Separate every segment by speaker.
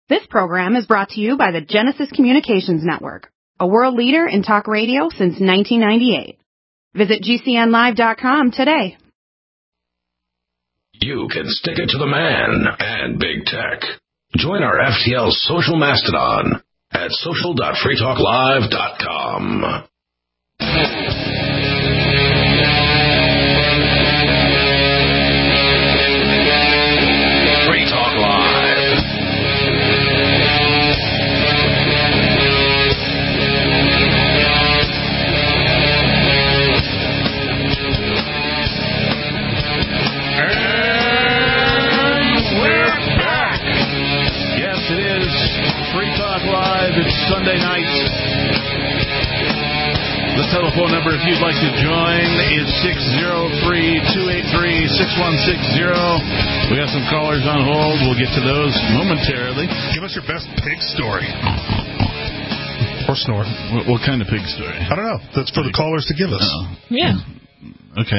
Speaker 1: This program is brought to you by the Genesis Communications Network, a world leader in talk radio since 1998. Visit GCNlive.com today.
Speaker 2: You can stick it to the man and big tech. Join our FTL social mastodon at social.freetalklive.com. Free Talk Live.
Speaker 3: It's Sunday night. The telephone number, if you'd like to join, is 603-283-6160. We have some callers on hold. We'll get to those momentarily.
Speaker 4: Give us your best pig story. Or snore.
Speaker 3: What kind of pig story?
Speaker 4: I don't know. That's for the callers to give us.
Speaker 5: Yeah.
Speaker 3: Okay.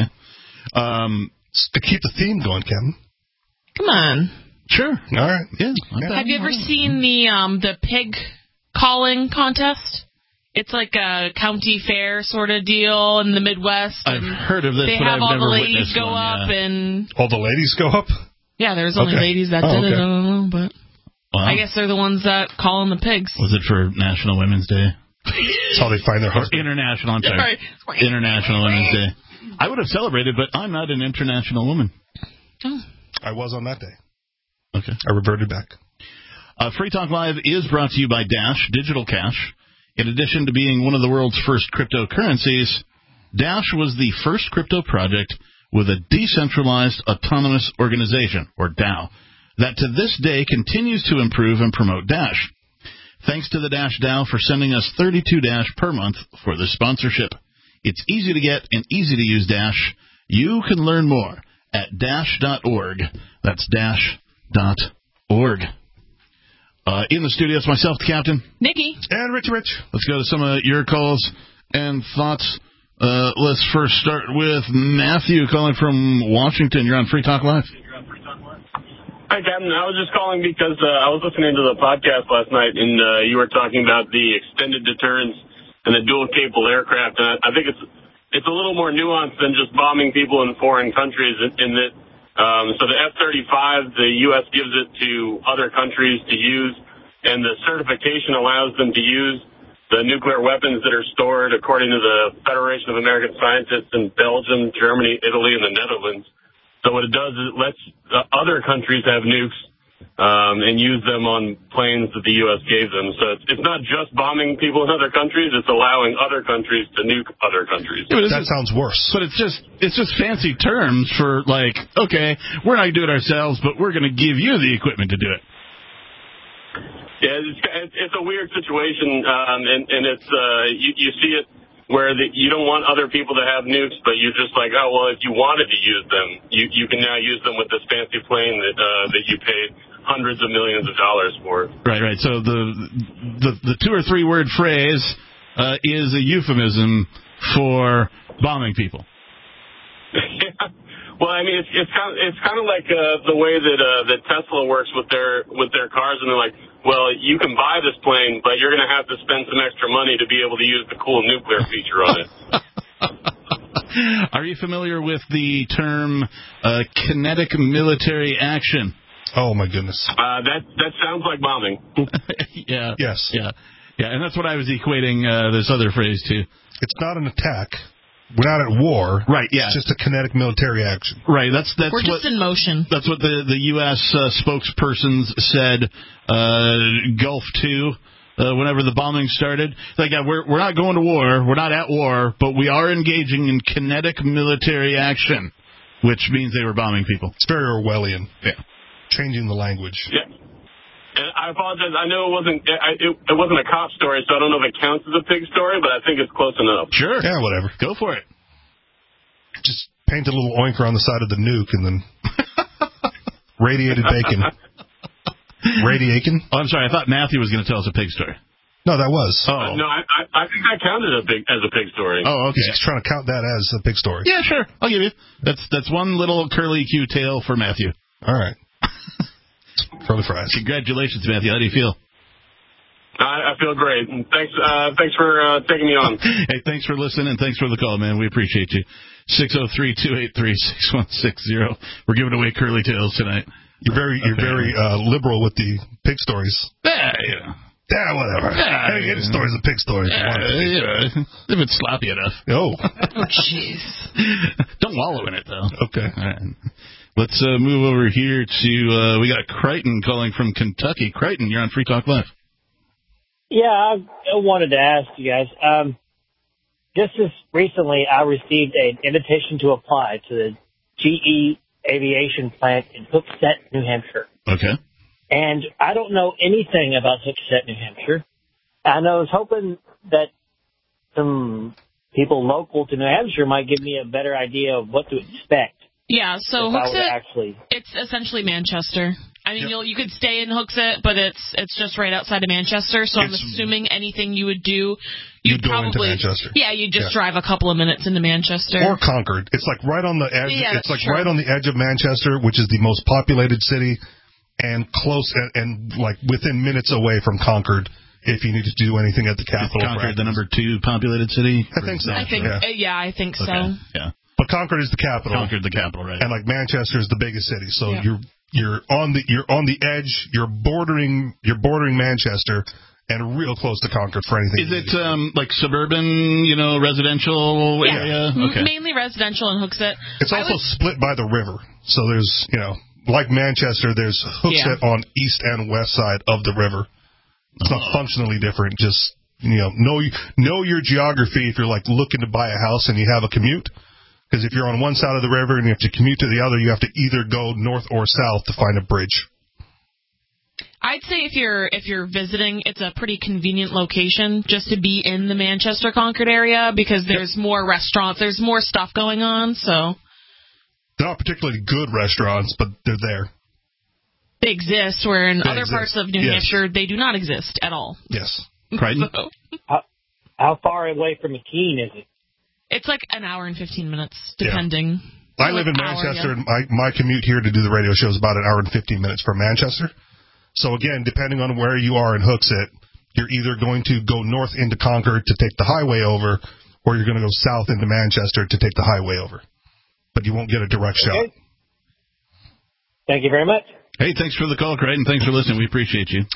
Speaker 4: To keep the theme going, Kevin.
Speaker 5: Come on.
Speaker 3: Sure.
Speaker 4: All right.
Speaker 3: Yeah.
Speaker 5: Have you ever seen the pig calling contest? It's like a county fair sort of deal in the Midwest.
Speaker 3: I've heard of this, but I've never witnessed one. They have all the ladies go up and...
Speaker 4: All the ladies go up?
Speaker 5: Yeah, there's only ladies that did it. I don't know, but I guess they're the ones that call in the pigs.
Speaker 3: Was it for National Women's Day?
Speaker 4: That's how they find their heart.
Speaker 3: International, I'm sorry. Right. International Women's Day. I would have celebrated, but I'm not an international woman.
Speaker 5: Oh.
Speaker 4: I was on that day.
Speaker 3: Okay.
Speaker 4: I reverted back.
Speaker 3: Free Talk Live is brought to you by Dash Digital Cash. In addition to being one of the world's first cryptocurrencies, Dash was the first crypto project with a decentralized autonomous organization, or DAO, that to this day continues to improve and promote Dash. Thanks to the Dash DAO for sending us 32 Dash per month for this sponsorship. It's easy to get and easy to use Dash. You can learn more at dash.org. That's dash.org. In the studio, it's myself, the Captain.
Speaker 5: Nikki.
Speaker 4: And Rich.
Speaker 3: Let's go to some of your calls and thoughts. Let's first start with Matthew calling from Washington. You're on Free Talk Live.
Speaker 6: Hi, Captain. I was just calling because I was listening to the podcast last night, and you were talking about the extended deterrence and the dual-capable aircraft. And I think it's a little more nuanced than just bombing people in foreign countries in that. So the F-35, the U.S. gives it to other countries to use, and the certification allows them to use the nuclear weapons that are stored according to the Federation of American Scientists in Belgium, Germany, Italy, and the Netherlands. So what it does is it lets other countries have nukes and use them on planes that the U.S. gave them. So it's not just bombing people in other countries, it's allowing other countries to nuke other countries.
Speaker 4: Yeah, that sounds worse.
Speaker 3: But it's just fancy terms for, like, okay, we're not going to do it ourselves, but we're going to give you the equipment to do it.
Speaker 6: Yeah, it's a weird situation, and it's you see it where you don't want other people to have nukes, but you're just like, oh, well, if you wanted to use them, you can now use them with this fancy plane that you paid hundreds of millions of dollars for.
Speaker 3: Right. So the 2 or 3 word phrase is a euphemism for bombing people.
Speaker 6: Yeah. Well, I mean, it's kind of like the way that Tesla works with their cars, and they're like, well, you can buy this plane, but you're going to have to spend some extra money to be able to use the cool nuclear feature on it.
Speaker 3: Are you familiar with the term kinetic military action?
Speaker 4: Oh, my goodness.
Speaker 6: That sounds like bombing.
Speaker 3: Yeah.
Speaker 4: Yes.
Speaker 3: Yeah, and that's what I was equating this other phrase to.
Speaker 4: It's not an attack. We're not at war.
Speaker 3: Right, yeah.
Speaker 4: It's just a kinetic military action.
Speaker 3: Right, that's
Speaker 5: we're just in motion.
Speaker 3: That's what the U.S. Spokespersons said Gulf II, whenever the bombing started. Like, we're not going to war, we're not at war, but we are engaging in kinetic military action, which means they were bombing people.
Speaker 4: It's very Orwellian.
Speaker 3: Yeah.
Speaker 4: Changing the language.
Speaker 6: Yeah. And I apologize. I know it wasn't a cop story, so I don't know if it counts as a pig story, but I think it's close enough.
Speaker 3: Sure.
Speaker 4: Yeah, whatever.
Speaker 3: Go for it.
Speaker 4: Just paint a little oinker on the side of the nuke and then radiated bacon. Radiakin?
Speaker 3: Oh, I'm sorry. I thought Matthew was going to tell us a pig story.
Speaker 4: No, that was.
Speaker 3: Oh.
Speaker 6: No, I think that counted as a pig story.
Speaker 3: Oh, okay.
Speaker 4: He's trying to count that as a pig story.
Speaker 3: Yeah, sure. I'll give you. That's one little curly Q tail for Matthew.
Speaker 4: All right. Curly fries.
Speaker 3: Congratulations, Matthew. How do you feel?
Speaker 6: I feel great. Thanks for taking me on.
Speaker 3: Hey, thanks for listening, and thanks for the call, man. We appreciate you. 603-283-6160. We're giving away curly tails tonight.
Speaker 4: You're very liberal with the pig stories.
Speaker 3: Yeah,
Speaker 4: whatever. Any stories of pig stories.
Speaker 3: If it's sloppy enough.
Speaker 4: Oh,
Speaker 5: jeez.
Speaker 3: Don't wallow in it, though.
Speaker 4: Okay.
Speaker 3: All right. Let's move over here to, we got Crichton calling from Kentucky. Crichton, you're on Free Talk Live.
Speaker 7: Yeah, I wanted to ask you guys. Just as recently, I received an invitation to apply to the GE Aviation plant in Hooksett, New Hampshire.
Speaker 3: Okay.
Speaker 7: And I don't know anything about Hooksett, New Hampshire. And I was hoping that some people local to New Hampshire might give me a better idea of what to expect.
Speaker 5: Yeah, so
Speaker 7: Hooksett,
Speaker 5: it's essentially Manchester. I mean, you could stay in Hooksett, but it's just right outside of Manchester. So I'm assuming anything you would do,
Speaker 4: you'd go
Speaker 5: probably
Speaker 4: into Manchester.
Speaker 5: Yeah, you'd just drive a couple of minutes into Manchester
Speaker 4: or Concord. It's like right on the edge.
Speaker 5: Yeah,
Speaker 4: it's like
Speaker 5: true.
Speaker 4: right on the edge of Manchester, which is the most populated city, and close and like within minutes away from Concord. If you need to do anything at the capital,
Speaker 3: Is Concord the number 2 populated city?
Speaker 4: I think so.
Speaker 5: I think so.
Speaker 3: Okay. Yeah.
Speaker 4: But Concord is the capital.
Speaker 3: Concord, the capital, right?
Speaker 4: And like Manchester is the biggest city, so you're on the edge. You're bordering Manchester, and real close to Concord for anything.
Speaker 3: Is it like suburban, residential area? Okay.
Speaker 5: Mainly residential in Hooksett.
Speaker 4: It's also split by the river, so there's like Manchester, there's Hooksett on east and west side of the river. It's not functionally different. Just know your geography if you're like looking to buy a house and you have a commute. Because if you're on one side of the river and you have to commute to the other, you have to either go north or south to find a bridge.
Speaker 5: I'd say if you're visiting, it's a pretty convenient location just to be in the Manchester Concord area because there's more restaurants, there's more stuff going on. So
Speaker 4: they're not particularly good restaurants, but they're there.
Speaker 5: They exist, where in other parts of New Hampshire they do not exist at all.
Speaker 4: Yes.
Speaker 3: Crichton?
Speaker 5: So,
Speaker 7: how far away from McKean is it?
Speaker 5: It's like an hour and 15 minutes, depending.
Speaker 4: Yeah. I live in Manchester, and my commute here to do the radio show is about an hour and 15 minutes from Manchester. So, again, depending on where you are in Hooksett, you're either going to go north into Concord to take the highway over, or you're going to go south into Manchester to take the highway over. But you won't get a direct shot.
Speaker 7: Thank you very much.
Speaker 3: Hey, thanks for the call, Crichton. Thanks for listening. We appreciate you.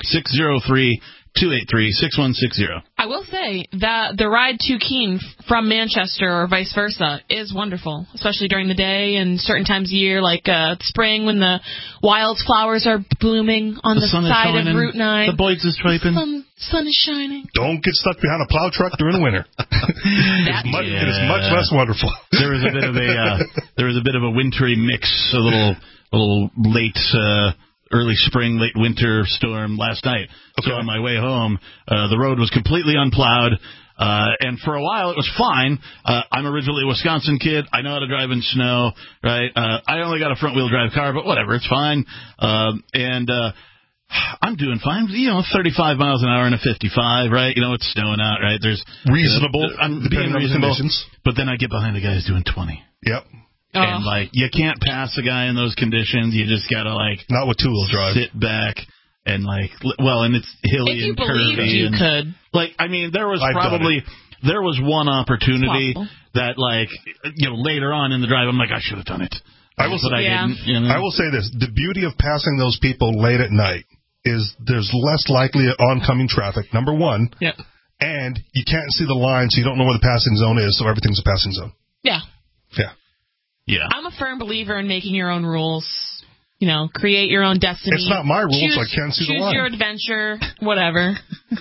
Speaker 3: 603-283-6160.
Speaker 5: I will say that the ride to Keene from Manchester or vice versa is wonderful, especially during the day and certain times of year, like spring when the wildflowers are blooming on the side of Route 9.
Speaker 3: The boys is swiping.
Speaker 5: Sun is shining.
Speaker 4: Don't get stuck behind a plow truck during the winter. It is much less wonderful.
Speaker 3: There was a bit of a wintry mix, a little late early spring, late winter storm last night. Okay. So on my way home, the road was completely unplowed, and for a while it was fine. I'm originally a Wisconsin kid. I know how to drive in snow, right? I only got a front-wheel drive car, but whatever, it's fine. And I'm doing fine. 35 miles an hour in a 55, right? It's snowing out, right? There's
Speaker 4: reasonable.
Speaker 3: I'm being reasonable, but then I get behind the guys doing 20.
Speaker 4: Yep.
Speaker 3: And, you can't pass a guy in those conditions. You just got to,
Speaker 4: not with two-wheel drive.
Speaker 3: Sit back and, and it's hilly and curvy.
Speaker 5: If you believed you could.
Speaker 3: There was one opportunity that, later on in the drive, I'm like, I should have done it.
Speaker 4: I will say this. The beauty of passing those people late at night is there's less likely oncoming traffic, number one.
Speaker 5: Yep.
Speaker 4: And you can't see the line, so you don't know where the passing zone is, so everything's a passing zone.
Speaker 5: Yeah.
Speaker 4: Yeah.
Speaker 3: Yeah.
Speaker 5: I'm a firm believer in making your own rules. Create your own destiny.
Speaker 4: It's not my rules, so I can't see the line.
Speaker 5: Choose your adventure, whatever.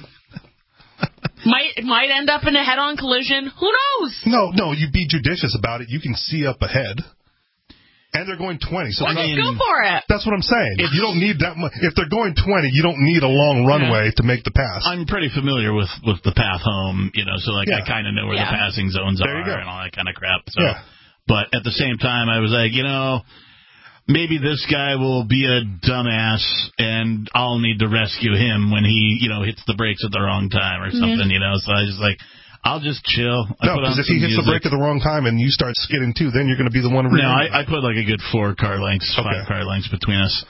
Speaker 5: might end up in a head-on collision. Who knows?
Speaker 4: No, you be judicious about it. You can see up ahead. And they're going 20. So
Speaker 5: go for it.
Speaker 4: That's what I'm saying. You don't need that much. If they're going 20, you don't need a long runway to make the pass.
Speaker 3: I'm pretty familiar with the path home, so I kind of know where the passing zones are and all that kind of crap. So. Yeah. But at the same time, I was like, maybe this guy will be a dumbass, and I'll need to rescue him when he, hits the brakes at the wrong time or something, So I was just like, I'll just chill.
Speaker 4: Because if he hits the brake at the wrong time and you start skidding too, then you're going to be the one.
Speaker 3: No, I put a good 5 car lengths between us.
Speaker 4: All right.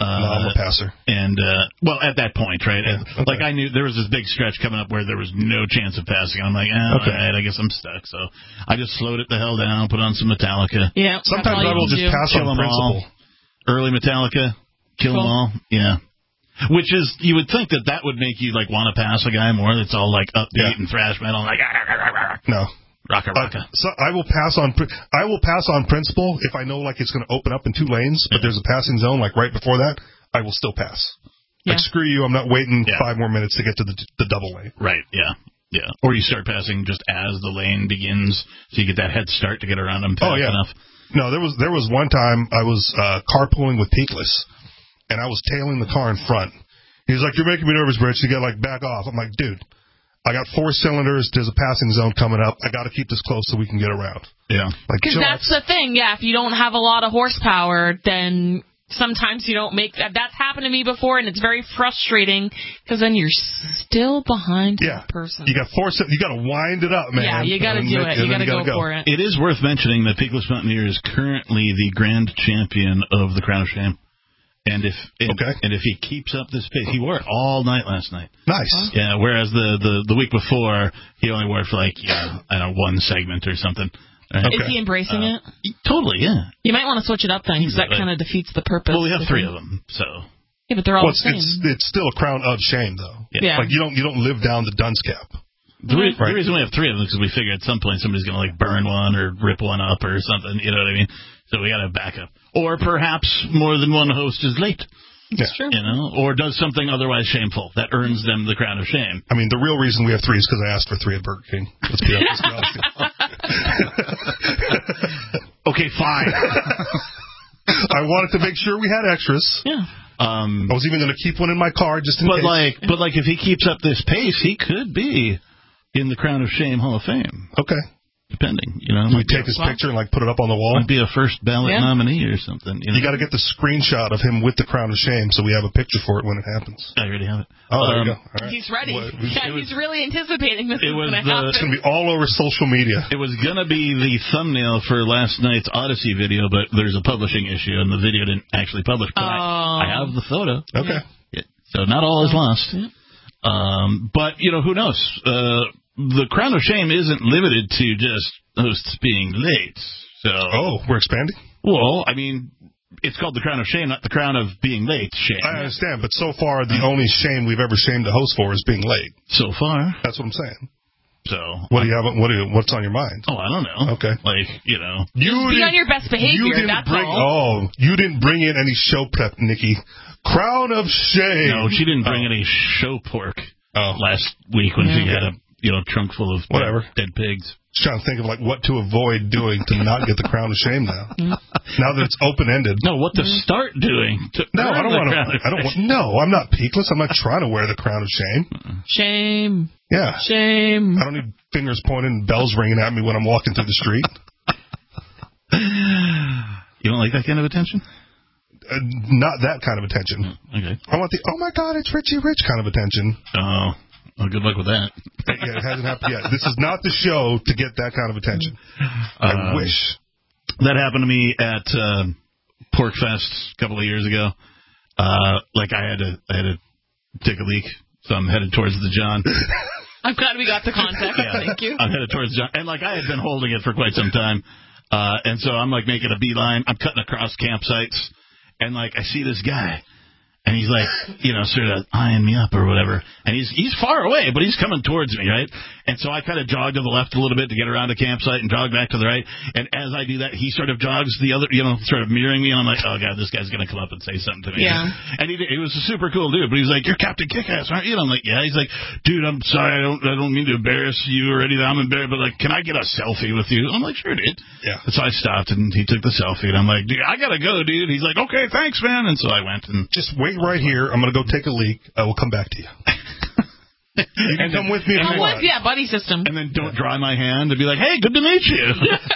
Speaker 4: No, I'm a passer.
Speaker 3: And, well, at that point, right? Okay. Like, I knew there was this big stretch coming up where there was no chance of passing. I'm like, all right, I guess I'm stuck. So I just slowed it the hell down, put on some Metallica.
Speaker 5: Yeah.
Speaker 4: Sometimes I will just pass on principle.
Speaker 3: Early Metallica, kill them all. Yeah. Which is, you would think that would make you, like, want to pass a guy more that's all, like, upbeat and thrash metal. Like,
Speaker 4: no.
Speaker 3: Rocka.
Speaker 4: So I will pass on principle if I know like it's going to open up in 2 lanes, but there's a passing zone like right before that. I will still pass. Yeah. Like screw you, I'm not waiting 5 more minutes to get to the double lane.
Speaker 3: Right. Yeah. Or you start passing just as the lane begins, so you get that head start to get around them fast enough.
Speaker 4: No, there was one time I was carpooling with Peakless, and I was tailing the car in front. He's like, "You're making me nervous, Rich. You got to like back off." I'm like, "Dude, I got 4 cylinders. There's a passing zone coming up. I got to keep this close so we can get around."
Speaker 3: Yeah.
Speaker 5: Because that's the thing. Yeah, if you don't have a lot of horsepower, then sometimes you don't make that. That's happened to me before, and it's very frustrating because then you're still behind that person.
Speaker 4: You got 4. You got to wind it up, man.
Speaker 5: Yeah, you got to do it. You got to go for it.
Speaker 3: It is worth mentioning that Peakless Mountaineer is currently the grand champion of the Crown of Shame. And if he keeps up this pace, he wore it all night last night.
Speaker 4: Nice.
Speaker 3: Yeah. Whereas the week before, he only wore it for like one segment or something. Right?
Speaker 5: Is he embracing it?
Speaker 3: Totally. Yeah.
Speaker 5: You might want to switch it up then, because that kind of defeats the purpose.
Speaker 3: Well, we have 3 of them, so.
Speaker 5: Yeah, but they're all the same.
Speaker 4: It's still a Crown of Shame, though.
Speaker 5: Yeah.
Speaker 4: Like you don't live down the dunce cap.
Speaker 3: The reason we have 3 of them is because we figure at some point somebody's going to like burn one or rip one up or something. You know what I mean? So we got to back up. Or perhaps more than one host is late.
Speaker 5: That's true.
Speaker 3: You know, or does something otherwise shameful that earns them the Crown of Shame.
Speaker 4: I mean, the real reason we have 3 is because I asked for 3 at Burger King. Let's be honest.
Speaker 3: Okay, fine.
Speaker 4: I wanted to make sure we had extras.
Speaker 5: Yeah.
Speaker 4: I was even going to keep one in my car just in case.
Speaker 3: But if he keeps up this pace, he could be in the Crown of Shame Hall of Fame.
Speaker 4: Okay.
Speaker 3: Depending, you know.
Speaker 4: Do we take his picture and like put it up on the wall?
Speaker 3: Might be a first ballot nominee or something.
Speaker 4: You got to get the screenshot of him with the Crown of Shame so we have a picture for it when it happens.
Speaker 3: I already have it.
Speaker 4: Oh, there you go. All right.
Speaker 5: He's ready. He's really anticipating this is going to happen.
Speaker 4: It's going to be all over social media.
Speaker 3: It was going to be the thumbnail for last night's Odyssey video, but there's a publishing issue and the video didn't actually publish. But I have the photo.
Speaker 4: Okay.
Speaker 3: Yeah. So not all is lost. Yeah. But, you know, who knows? The Crown of Shame isn't limited to just hosts being late. So
Speaker 4: we're expanding?
Speaker 3: Well, I mean, it's called the Crown of Shame, not the Crown of being late shame.
Speaker 4: I understand, but so far the only shame we've ever shamed a host for is being late.
Speaker 3: So far.
Speaker 4: That's what I'm saying.
Speaker 3: So
Speaker 4: what do you have? What's on your mind?
Speaker 3: Oh, I don't know.
Speaker 4: Okay.
Speaker 3: Like, you know.
Speaker 5: Be on your best behavior, that's all.
Speaker 4: You didn't bring in any show prep, Nikki. Crown of Shame.
Speaker 3: No, she didn't bring any show pork last week when she had a trunk full of dead pigs.
Speaker 4: Just trying to think of like what to avoid doing to not get the Crown of Shame now. Now that it's open ended.
Speaker 3: No, what to start doing.
Speaker 4: I don't want. No, I'm not Peakless. I'm not trying to wear the Crown of Shame.
Speaker 5: Shame.
Speaker 4: Yeah.
Speaker 5: Shame.
Speaker 4: I don't need fingers pointing and bells ringing at me when I'm walking through the street.
Speaker 3: You don't like that kind of attention?
Speaker 4: Not that kind of attention.
Speaker 3: Okay.
Speaker 4: I want the oh my God, it's Richie Rich kind of attention.
Speaker 3: Oh. Well, good luck with that.
Speaker 4: Yeah, it hasn't happened yet. This is not the show to get that kind of attention. I wish.
Speaker 3: That happened to me at PorkFest a couple of years ago. Like I had to take a leak, so I'm headed towards the John.
Speaker 5: I'm glad we got the context. Thank you.
Speaker 3: I'm headed towards John, and like I had been holding it for quite some time, and so I'm like making a beeline. I'm cutting across campsites, and like I see this guy. And he's like, sort of eyeing me up or whatever. And he's far away, but he's coming towards me, right? And so I kind of jog to the left a little bit to get around a campsite and jog back to the right. And as I do that, he sort of jogs the other, sort of mirroring me. And I'm like, oh, God, this guy's going to come up and say something to me.
Speaker 5: Yeah.
Speaker 3: And he was a super cool dude, but he's like, you're Captain Kickass, aren't you? And I'm like, yeah. He's like, dude, I'm sorry. I don't mean to embarrass you or anything. I'm embarrassed, but like, can I get a selfie with you? I'm like, sure, dude.
Speaker 4: Yeah.
Speaker 3: So I stopped and he took the selfie. And I'm like, dude, I got to go, dude. He's like, okay, thanks, man. And so I went and
Speaker 4: just wait right here. I'm going to go take a leak. I will come back to you. You can come with me if you want.
Speaker 5: Yeah, buddy system.
Speaker 3: And then don't dry my hand and be like, hey, good to meet you.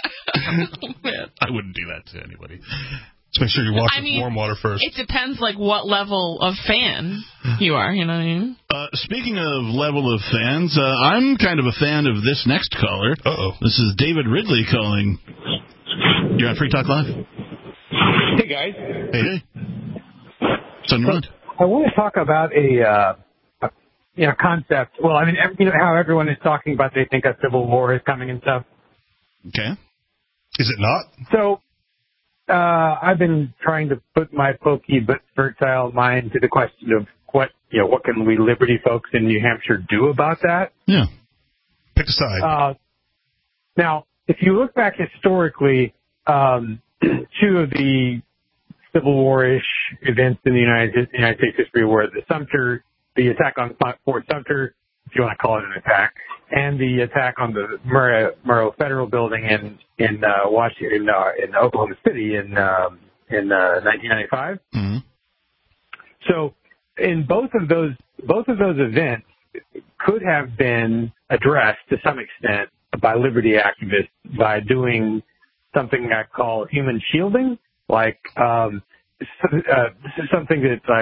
Speaker 3: I wouldn't do that to anybody.
Speaker 4: Just make sure you wash with warm water first.
Speaker 5: It depends, like, what level of fan you are, you know what I mean?
Speaker 3: Speaking of level of fans, I'm kind of a fan of this next caller.
Speaker 4: Uh-oh.
Speaker 3: This is David Ridley calling. You're on Free Talk Live?
Speaker 8: Hey, guys.
Speaker 3: Hey. So
Speaker 8: I want to talk about a concept. Well, I mean, how everyone is talking about they think a civil war is coming and stuff.
Speaker 3: Okay.
Speaker 4: Is it not?
Speaker 8: So I've been trying to put my pokey but fertile mind to the question of what can we Liberty folks in New Hampshire do about that?
Speaker 3: Yeah.
Speaker 4: Pick a side.
Speaker 8: Now, if you look back historically, two of the Civil War-ish events in the United States history were the attack on Fort Sumter, if you want to call it an attack, and the attack on the Murrah Federal Building in Washington, in Oklahoma City in 1995.
Speaker 3: Mm-hmm.
Speaker 8: So, in both of those events could have been addressed to some extent by liberty activists by doing something I call human shielding, like this is something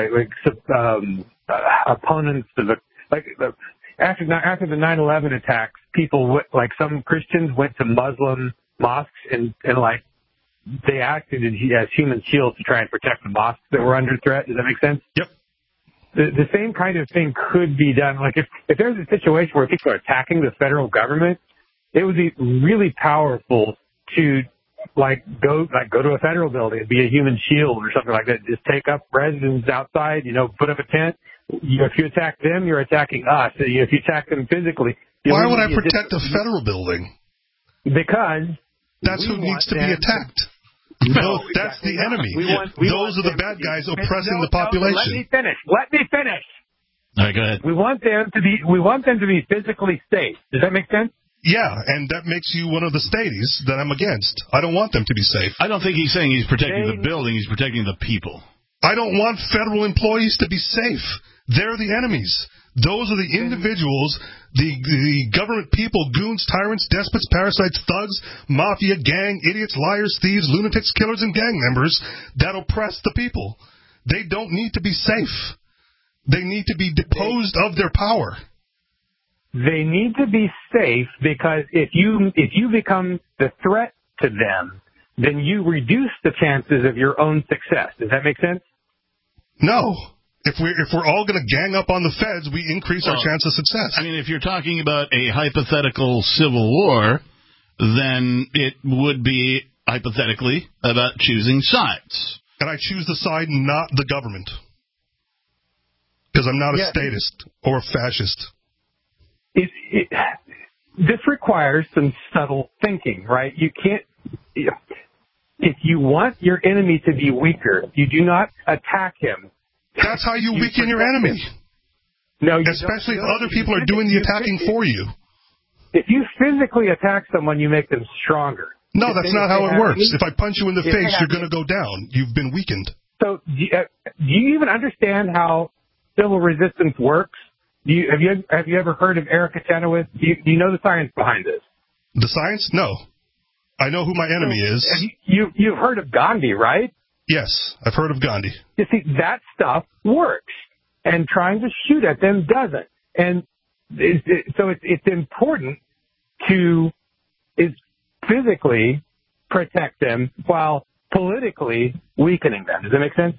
Speaker 8: that opponents of after the 9/11 attacks, people like some Christians went to Muslim mosques and they acted as human shields to try and protect the mosques that were under threat. Does that make sense?
Speaker 4: Yep.
Speaker 8: The same kind of thing could be done. Like if there's a situation where people are attacking the federal government, it would be really powerful to go to a federal building and be a human shield or something like that. Just take up residence outside, put up a tent. If you attack them, you're attacking us. If you attack them physically.
Speaker 4: Why would I protect a federal building?
Speaker 8: Because
Speaker 4: that's who needs to be attacked. No, that's the enemy. Those are the bad guys oppressing the population.
Speaker 8: Let me finish.
Speaker 3: All right, go ahead.
Speaker 8: We want them to be physically safe. Does that make sense?
Speaker 4: Yeah, and that makes you one of the stadies that I'm against. I don't want them to be safe.
Speaker 3: I don't think he's saying he's protecting the building. He's protecting the people.
Speaker 4: I don't want federal employees to be safe. They're the enemies. Those are the individuals, the government people, goons, tyrants, despots, parasites, thugs, mafia, gang, idiots, liars, thieves, lunatics, killers, and gang members that oppress the people. They don't need to be safe. They need to be deposed of their power.
Speaker 8: They need to be safe because if you become the threat to them, then you reduce the chances of your own success. Does that make sense?
Speaker 4: No. If we're all going to gang up on the feds, we increase our chance of success.
Speaker 3: I mean, if you're talking about a hypothetical civil war, then it would be hypothetically about choosing sides.
Speaker 4: And I choose the side, not the government, because I'm not a statist or a fascist.
Speaker 8: This requires some subtle thinking, right? You can't. If you want your enemy to be weaker, you do not attack him.
Speaker 4: That's how you weaken your enemy.
Speaker 8: No, you
Speaker 4: especially if other people are doing the attacking for you.
Speaker 8: If you physically attack someone, you make them stronger.
Speaker 4: No, that's not how it works. If I punch you in the face, you're going to go down. You've been weakened.
Speaker 8: So, do you even understand how civil resistance works? Have you ever heard of Erica Chenoweth? Do you know the science behind this?
Speaker 4: The science? No. I know who my enemy is.
Speaker 8: You've heard of Gandhi, right?
Speaker 4: Yes, I've heard of Gandhi.
Speaker 8: You see, that stuff works, and trying to shoot at them doesn't. And so it's important to physically protect them while politically weakening them. Does that make sense?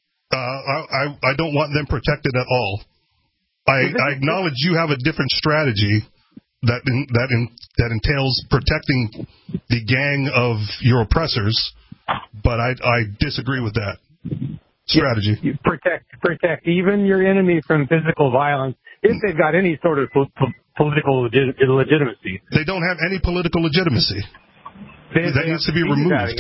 Speaker 4: I don't want them protected at all. I acknowledge you have a different strategy that entails protecting the gang of your oppressors, but I disagree with that strategy.
Speaker 8: You protect even your enemy from physical violence if they've got any sort of political legitimacy.
Speaker 4: They don't have any political legitimacy. That needs to be removed.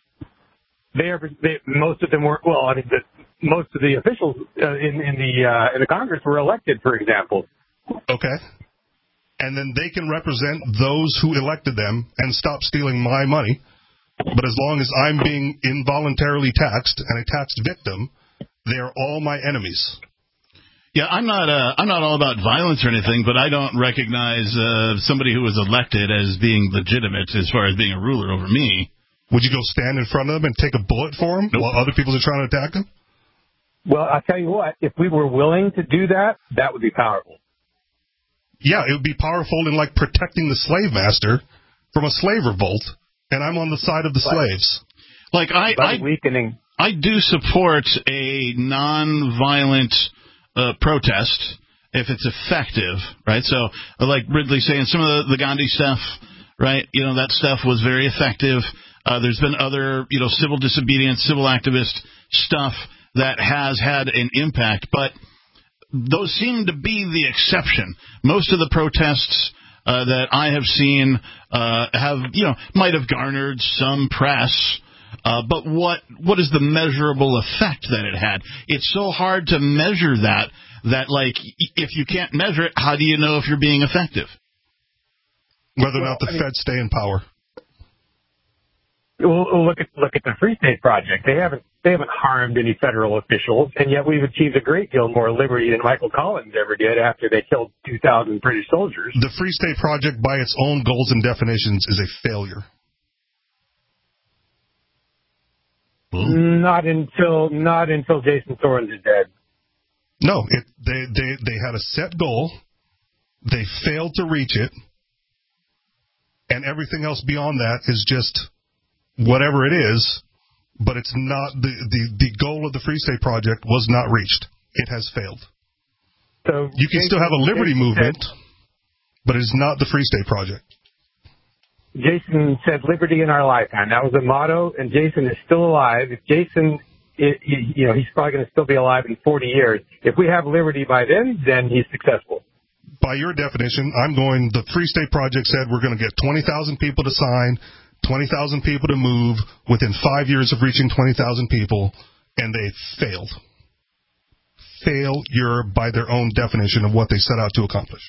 Speaker 8: Most of them were. Well, I mean, most of the officials in the Congress were elected, for example.
Speaker 4: Okay. And then they can represent those who elected them and stop stealing my money. But as long as I'm being involuntarily taxed and a taxed victim, they are all my enemies.
Speaker 3: Yeah, I'm not all about violence or anything, but I don't recognize somebody who was elected as being legitimate as far as being a ruler over me.
Speaker 4: Would you go stand in front of them and take a bullet for them while other people are trying to attack them?
Speaker 8: Well, I'll tell you what, if we were willing to do that, that would be powerful.
Speaker 4: Yeah, it would be powerful in, like, protecting the slave master from a slave revolt, and I'm on the side of the slaves.
Speaker 3: Like,
Speaker 8: weakening.
Speaker 3: I do support a nonviolent protest if it's effective, right? So, like Ridley saying, some of the Gandhi stuff, right? That stuff was very effective. There's been other, civil disobedience, civil activist stuff that has had an impact, but those seem to be the exception. Most of the protests that I have seen might have garnered some press, but what is the measurable effect that it had? It's so hard to measure that like, if you can't measure it, how do you know if you're being effective?
Speaker 4: Whether or not the Feds stay in power.
Speaker 8: Well, look at the Free State Project. They haven't harmed any federal officials, and yet we've achieved a great deal more liberty than Michael Collins ever did after they killed 2,000 British soldiers.
Speaker 4: The Free State Project, by its own goals and definitions, is a failure.
Speaker 8: Not until Jason Sorens is dead.
Speaker 4: No, they had a set goal. They failed to reach it, and everything else beyond that is just whatever it is. But it's not the goal of the Free State Project was not reached. It has failed.
Speaker 8: So
Speaker 4: you can still have a liberty movement, but it is not the Free State Project.
Speaker 8: Jason said liberty in our lifetime. That was a motto, and Jason is still alive. If Jason, he's probably going to still be alive in 40 years. If we have liberty by then he's successful.
Speaker 4: By your definition, the Free State Project said we're going to get 20,000 people to sign, 20,000 people to move within 5 years of reaching 20,000 people, and they failed. Failure by their own definition of what they set out to accomplish.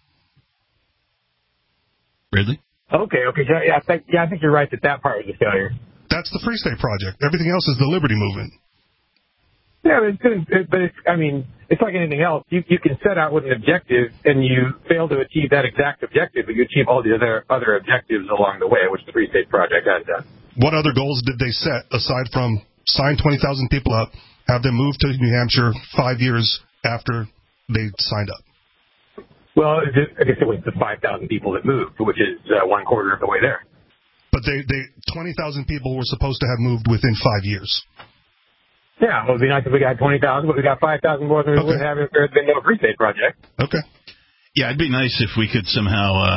Speaker 3: Really?
Speaker 8: Okay. Yeah, I think you're right that part was a failure.
Speaker 4: That's the Free State Project. Everything else is the Liberty Movement.
Speaker 8: Yeah, it's like anything else. You can set out with an objective and you fail to achieve that exact objective, but you achieve all the other objectives along the way, which the Free State Project has done.
Speaker 4: What other goals did they set aside from sign 20,000 people up, have them move to New Hampshire 5 years after they signed up?
Speaker 8: Well, I guess it was the 5,000 people that moved, which is 1/4 of the way there.
Speaker 4: But 20,000 people were supposed to have moved within 5 years.
Speaker 8: Yeah, well, it would be nice if we got 20,000, but we got 5,000 more than we would have if there had been no Free State Project.
Speaker 4: Okay.
Speaker 3: Yeah, it'd be nice if we could somehow,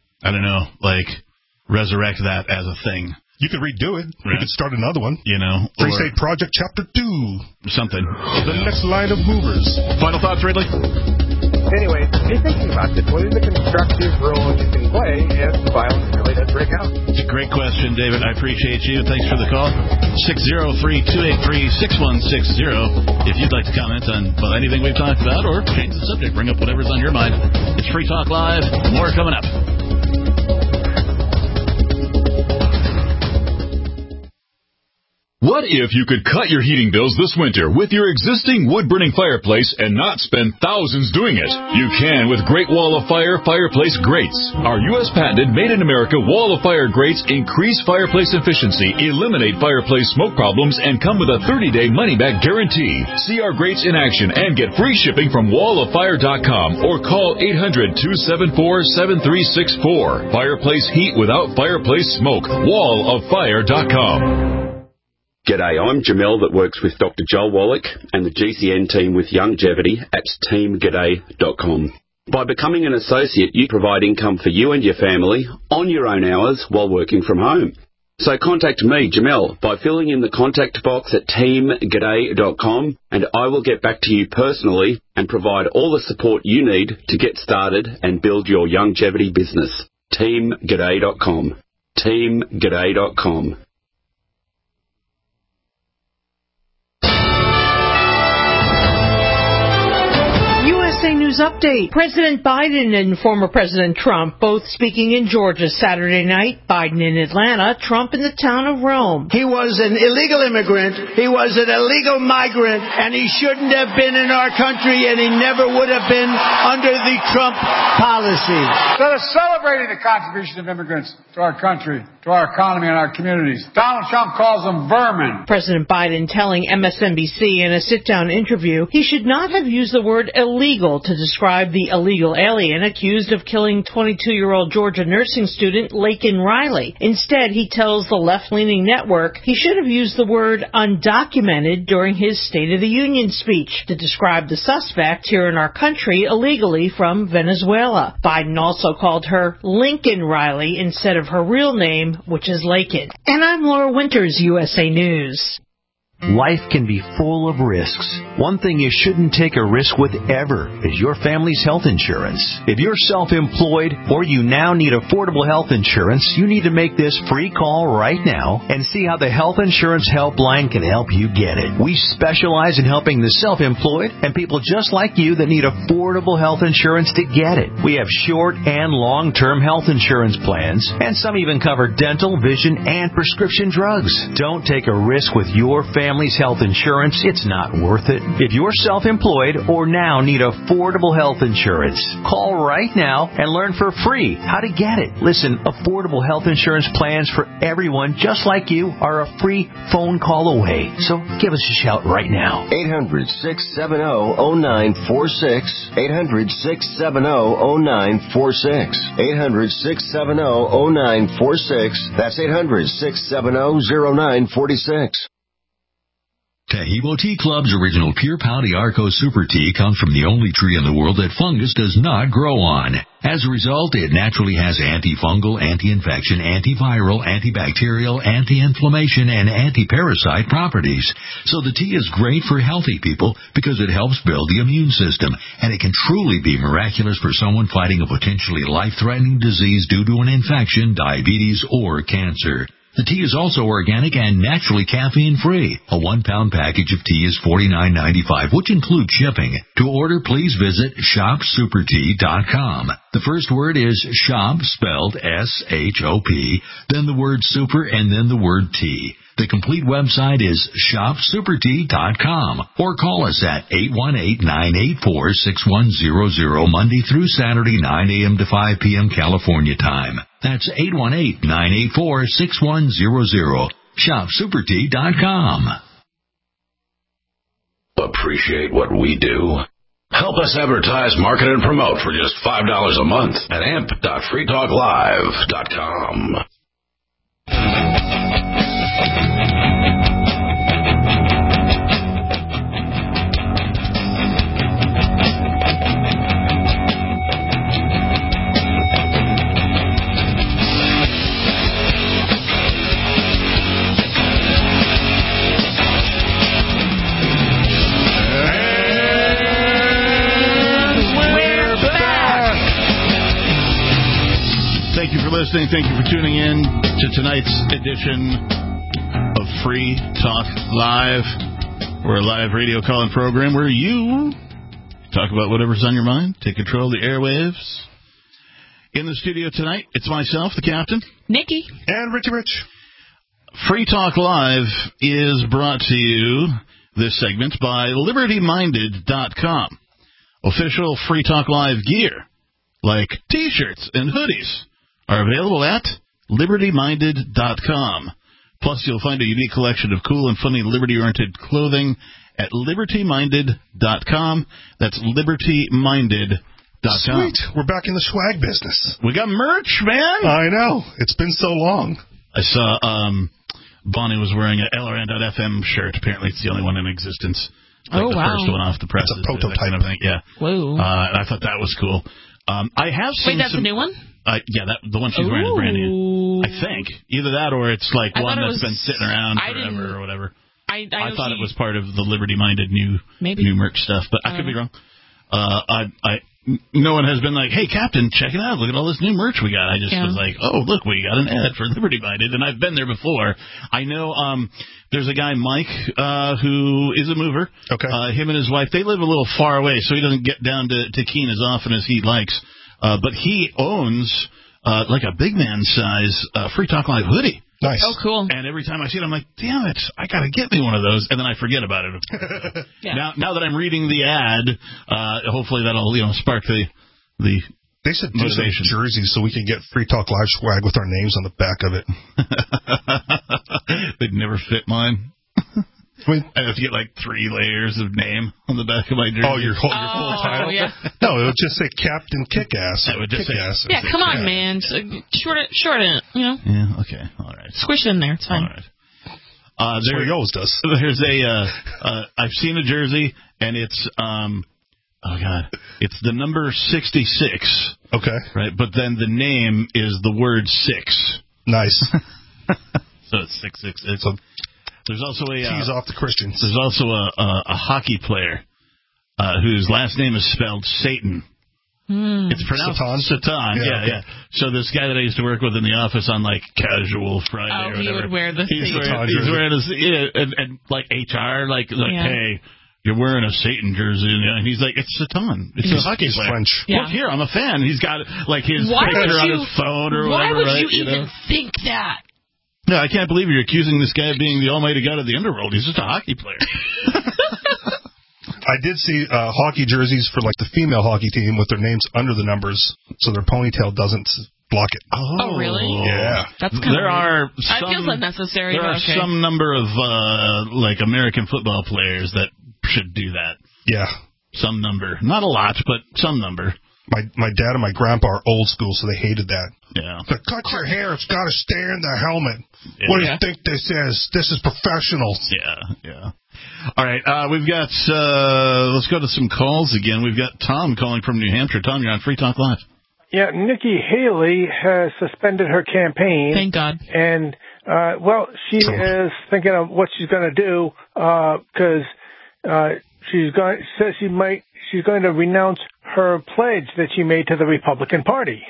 Speaker 3: resurrect that as a thing.
Speaker 4: You could redo it.
Speaker 3: Right.
Speaker 4: You could start another one.
Speaker 3: Free
Speaker 4: Free State Project Chapter 2.
Speaker 3: Something.
Speaker 4: The next line of movers.
Speaker 3: Final thoughts, Ridley?
Speaker 8: Anyway, be thinking about this. What is the constructive role you can play if violence really does break out?
Speaker 3: It's a great question, David. I appreciate you. Thanks for the call. 603-283-6160. If you'd like to comment on anything we've talked about or change the subject, bring up whatever's on your mind. It's Free Talk Live. More coming up.
Speaker 9: What if you could cut your heating bills this winter with your existing wood-burning fireplace and not spend thousands doing it? You can with Great Wall of Fire fireplace grates. Our U.S. patented made-in-America Wall of Fire grates increase fireplace efficiency, eliminate fireplace smoke problems, and come with a 30-day money-back guarantee. See our grates in action and get free shipping from walloffire.com or call 800-274-7364. Fireplace heat without fireplace smoke. walloffire.com.
Speaker 10: G'day, I'm Jamel that works with Dr. Joel Wallach and the GCN team with Longevity at teamg'day.com. By becoming an associate, you provide income for you and your family on your own hours while working from home. So contact me, Jamel, by filling in the contact box at teamg'day.com and I will get back to you personally and provide all the support you need to get started and build your longevity business. teamg'day.com. teamg'day.com.
Speaker 11: USA News Update. President Biden and former President Trump both speaking in Georgia Saturday night. Biden in Atlanta, Trump in the town of Rome.
Speaker 12: He was an illegal immigrant. He was an illegal migrant, and he shouldn't have been in our country, and he never would have been under the Trump policy.
Speaker 13: Instead of celebrating the contribution of immigrants to our country, to our economy and our communities, Donald Trump calls them vermin.
Speaker 11: President Biden telling MSNBC in a sit-down interview he should not have used the word illegal to describe the illegal alien accused of killing 22-year-old Georgia nursing student Laken Riley. Instead, he tells the left-leaning network he should have used the word undocumented during his State of the Union speech to describe the suspect here in our country illegally from Venezuela. Biden also called her Lincoln Riley instead of her real name, which is Laken. And I'm Laura Winters, USA News.
Speaker 14: Life can be full of risks. One thing you shouldn't take a risk with ever is your family's health insurance. If you're self-employed or you now need affordable health insurance, you need to make this free call right now and see how the Health Insurance Helpline can help you get it. We specialize in helping the self-employed and people just like you that need affordable health insurance to get it. We have short and long-term health insurance plans, and some even cover dental, vision, and prescription drugs. Don't take a risk with your family's health insurance. It's not worth it. If you're self-employed or now need affordable health insurance, call right now and learn for free how to get it. Listen, affordable health insurance plans for everyone just like you are a free phone call away. So give us a shout right now.
Speaker 15: 800-670-0946. 800-670-0946. 800-670-0946. That's 800-670-0946.
Speaker 16: Taheebo Tea Club's original Pure Pau d'Arco Super Tea comes from the only tree in the world that fungus does not grow on. As a result, it naturally has antifungal, anti-infection, antiviral, antibacterial, anti-inflammation, and anti-parasite properties. So the tea is great for healthy people because it helps build the immune system, and it can truly be miraculous for someone fighting a potentially life-threatening disease due to an infection, diabetes, or cancer. The tea is also organic and naturally caffeine-free. A 1-pound package of tea is $49.95, which includes shipping. To order, please visit shopsupertea.com. The first word is shop, spelled S-H-O-P, then the word super, and then the word tea. The complete website is shopsupertea.com, or call us at 818-984-6100 Monday through Saturday, 9 a.m. to 5 p.m. California time. That's 818-984-6100. Shopsupertea.com.
Speaker 2: Appreciate what we do? Help us advertise, market, and promote for just $5 a month at amp.freetalklive.com.
Speaker 3: Thank you for listening. Thank you for tuning in to tonight's edition of Free Talk Live. We're a live radio call-in program where you talk about whatever's on your mind, take control of the airwaves. In the studio tonight, it's myself, the captain,
Speaker 5: Nikki,
Speaker 4: and Richie Rich.
Speaker 3: Free Talk Live is brought to you, this segment, by LibertyMinded.com. Official Free Talk Live gear, like T-shirts and hoodies, are available at LibertyMinded.com. Plus, you'll find a unique collection of cool and funny liberty-oriented clothing at LibertyMinded.com. That's LibertyMinded.com.
Speaker 4: Sweet. We're back in the swag business.
Speaker 3: We got merch, man.
Speaker 4: I know. It's been so long.
Speaker 3: I saw Bonnie was wearing an LRN.FM shirt. Apparently, it's the only one in existence. Like the first one off the press.
Speaker 4: It's a prototype.
Speaker 3: Kind of thing. Yeah.
Speaker 5: Whoa.
Speaker 3: And I thought that was cool. I have seen
Speaker 5: Wait, that's a new one?
Speaker 3: Yeah, the one she's wearing is brand new. I think. Either that or it's like one that's been sitting around forever or whatever. I thought it was part of the Liberty Minded new merch stuff, but I could be wrong. No one has been like, hey, Captain, check it out. Look at all this new merch we got. I just was like, oh, look, we got an ad for Liberty Minded, and I've been there before. I know there's a guy, Mike, who is a mover.
Speaker 4: Okay.
Speaker 3: Him and his wife, they live a little far away, so he doesn't get down to Keene as often as he likes. But he owns, like a big man size Free Talk Live hoodie.
Speaker 4: Nice.
Speaker 5: Oh, cool.
Speaker 3: And every time I see it, I'm like, damn it, I got to get me one of those. And then I forget about it.
Speaker 5: Yeah.
Speaker 3: Now that I'm reading the ad, hopefully that'll spark the
Speaker 4: They should do some jerseys so we can get Free Talk Live swag with our names on the back of it.
Speaker 3: They'd never fit mine. I have to get like 3 layers of name on the back of my jersey.
Speaker 4: Oh, your full title?
Speaker 5: Yeah.
Speaker 4: No, it would just say Captain Kick-Ass.
Speaker 3: It would just say,
Speaker 5: yeah, come on, man. Short it, you know.
Speaker 3: Yeah, okay, all right.
Speaker 5: Squish it in there, it's fine.
Speaker 3: All right.
Speaker 4: That's what he always does.
Speaker 3: There's I've seen a jersey, and it's, it's the number 66.
Speaker 4: Okay.
Speaker 3: Right, but then the name is the word 6.
Speaker 4: Nice.
Speaker 3: So it's 666. So there's also a
Speaker 4: tease off the Christians.
Speaker 3: There's also a hockey player whose last name is spelled Satan. It's pronounced Satan. Yeah. So this guy that I used to work with in the office on like Casual Friday or whatever,
Speaker 5: he would wear the
Speaker 3: he's wearing and like HR like hey, you're wearing a Satan jersey, and he's like, it's Satan. It's a hockey player.
Speaker 4: French.
Speaker 3: Yeah. Look here, I'm a fan. He's got like his picture on his phone or whatever.
Speaker 5: Why would
Speaker 3: right?
Speaker 5: you even think that?
Speaker 3: No, I can't believe you're accusing this guy of being the almighty god of the underworld. He's just a hockey player.
Speaker 4: I did see hockey jerseys for like the female hockey team with their names under the numbers, so their ponytail doesn't block it.
Speaker 5: Oh really?
Speaker 4: Yeah.
Speaker 5: That's kind
Speaker 3: there
Speaker 5: of
Speaker 3: are
Speaker 5: weird.
Speaker 3: some,
Speaker 5: It feels unnecessary.
Speaker 3: There are some number of like American football players that should do that.
Speaker 4: Yeah.
Speaker 3: Some number. Not a lot, but some number.
Speaker 4: My dad and my grandpa are old school, so they hated that.
Speaker 3: Yeah.
Speaker 4: So cut your hair. It's got to stay in the helmet.
Speaker 3: Yeah.
Speaker 4: What do you think this is? This is professional.
Speaker 3: Yeah. All right. We've got, let's go to some calls again. We've got Tom calling from New Hampshire. Tom, you're on Free Talk Live.
Speaker 17: Yeah, Nikki Haley has suspended her campaign.
Speaker 5: Thank God.
Speaker 17: And, she is thinking of what she's going to do, because she's going to renounce her pledge that she made to the Republican Party.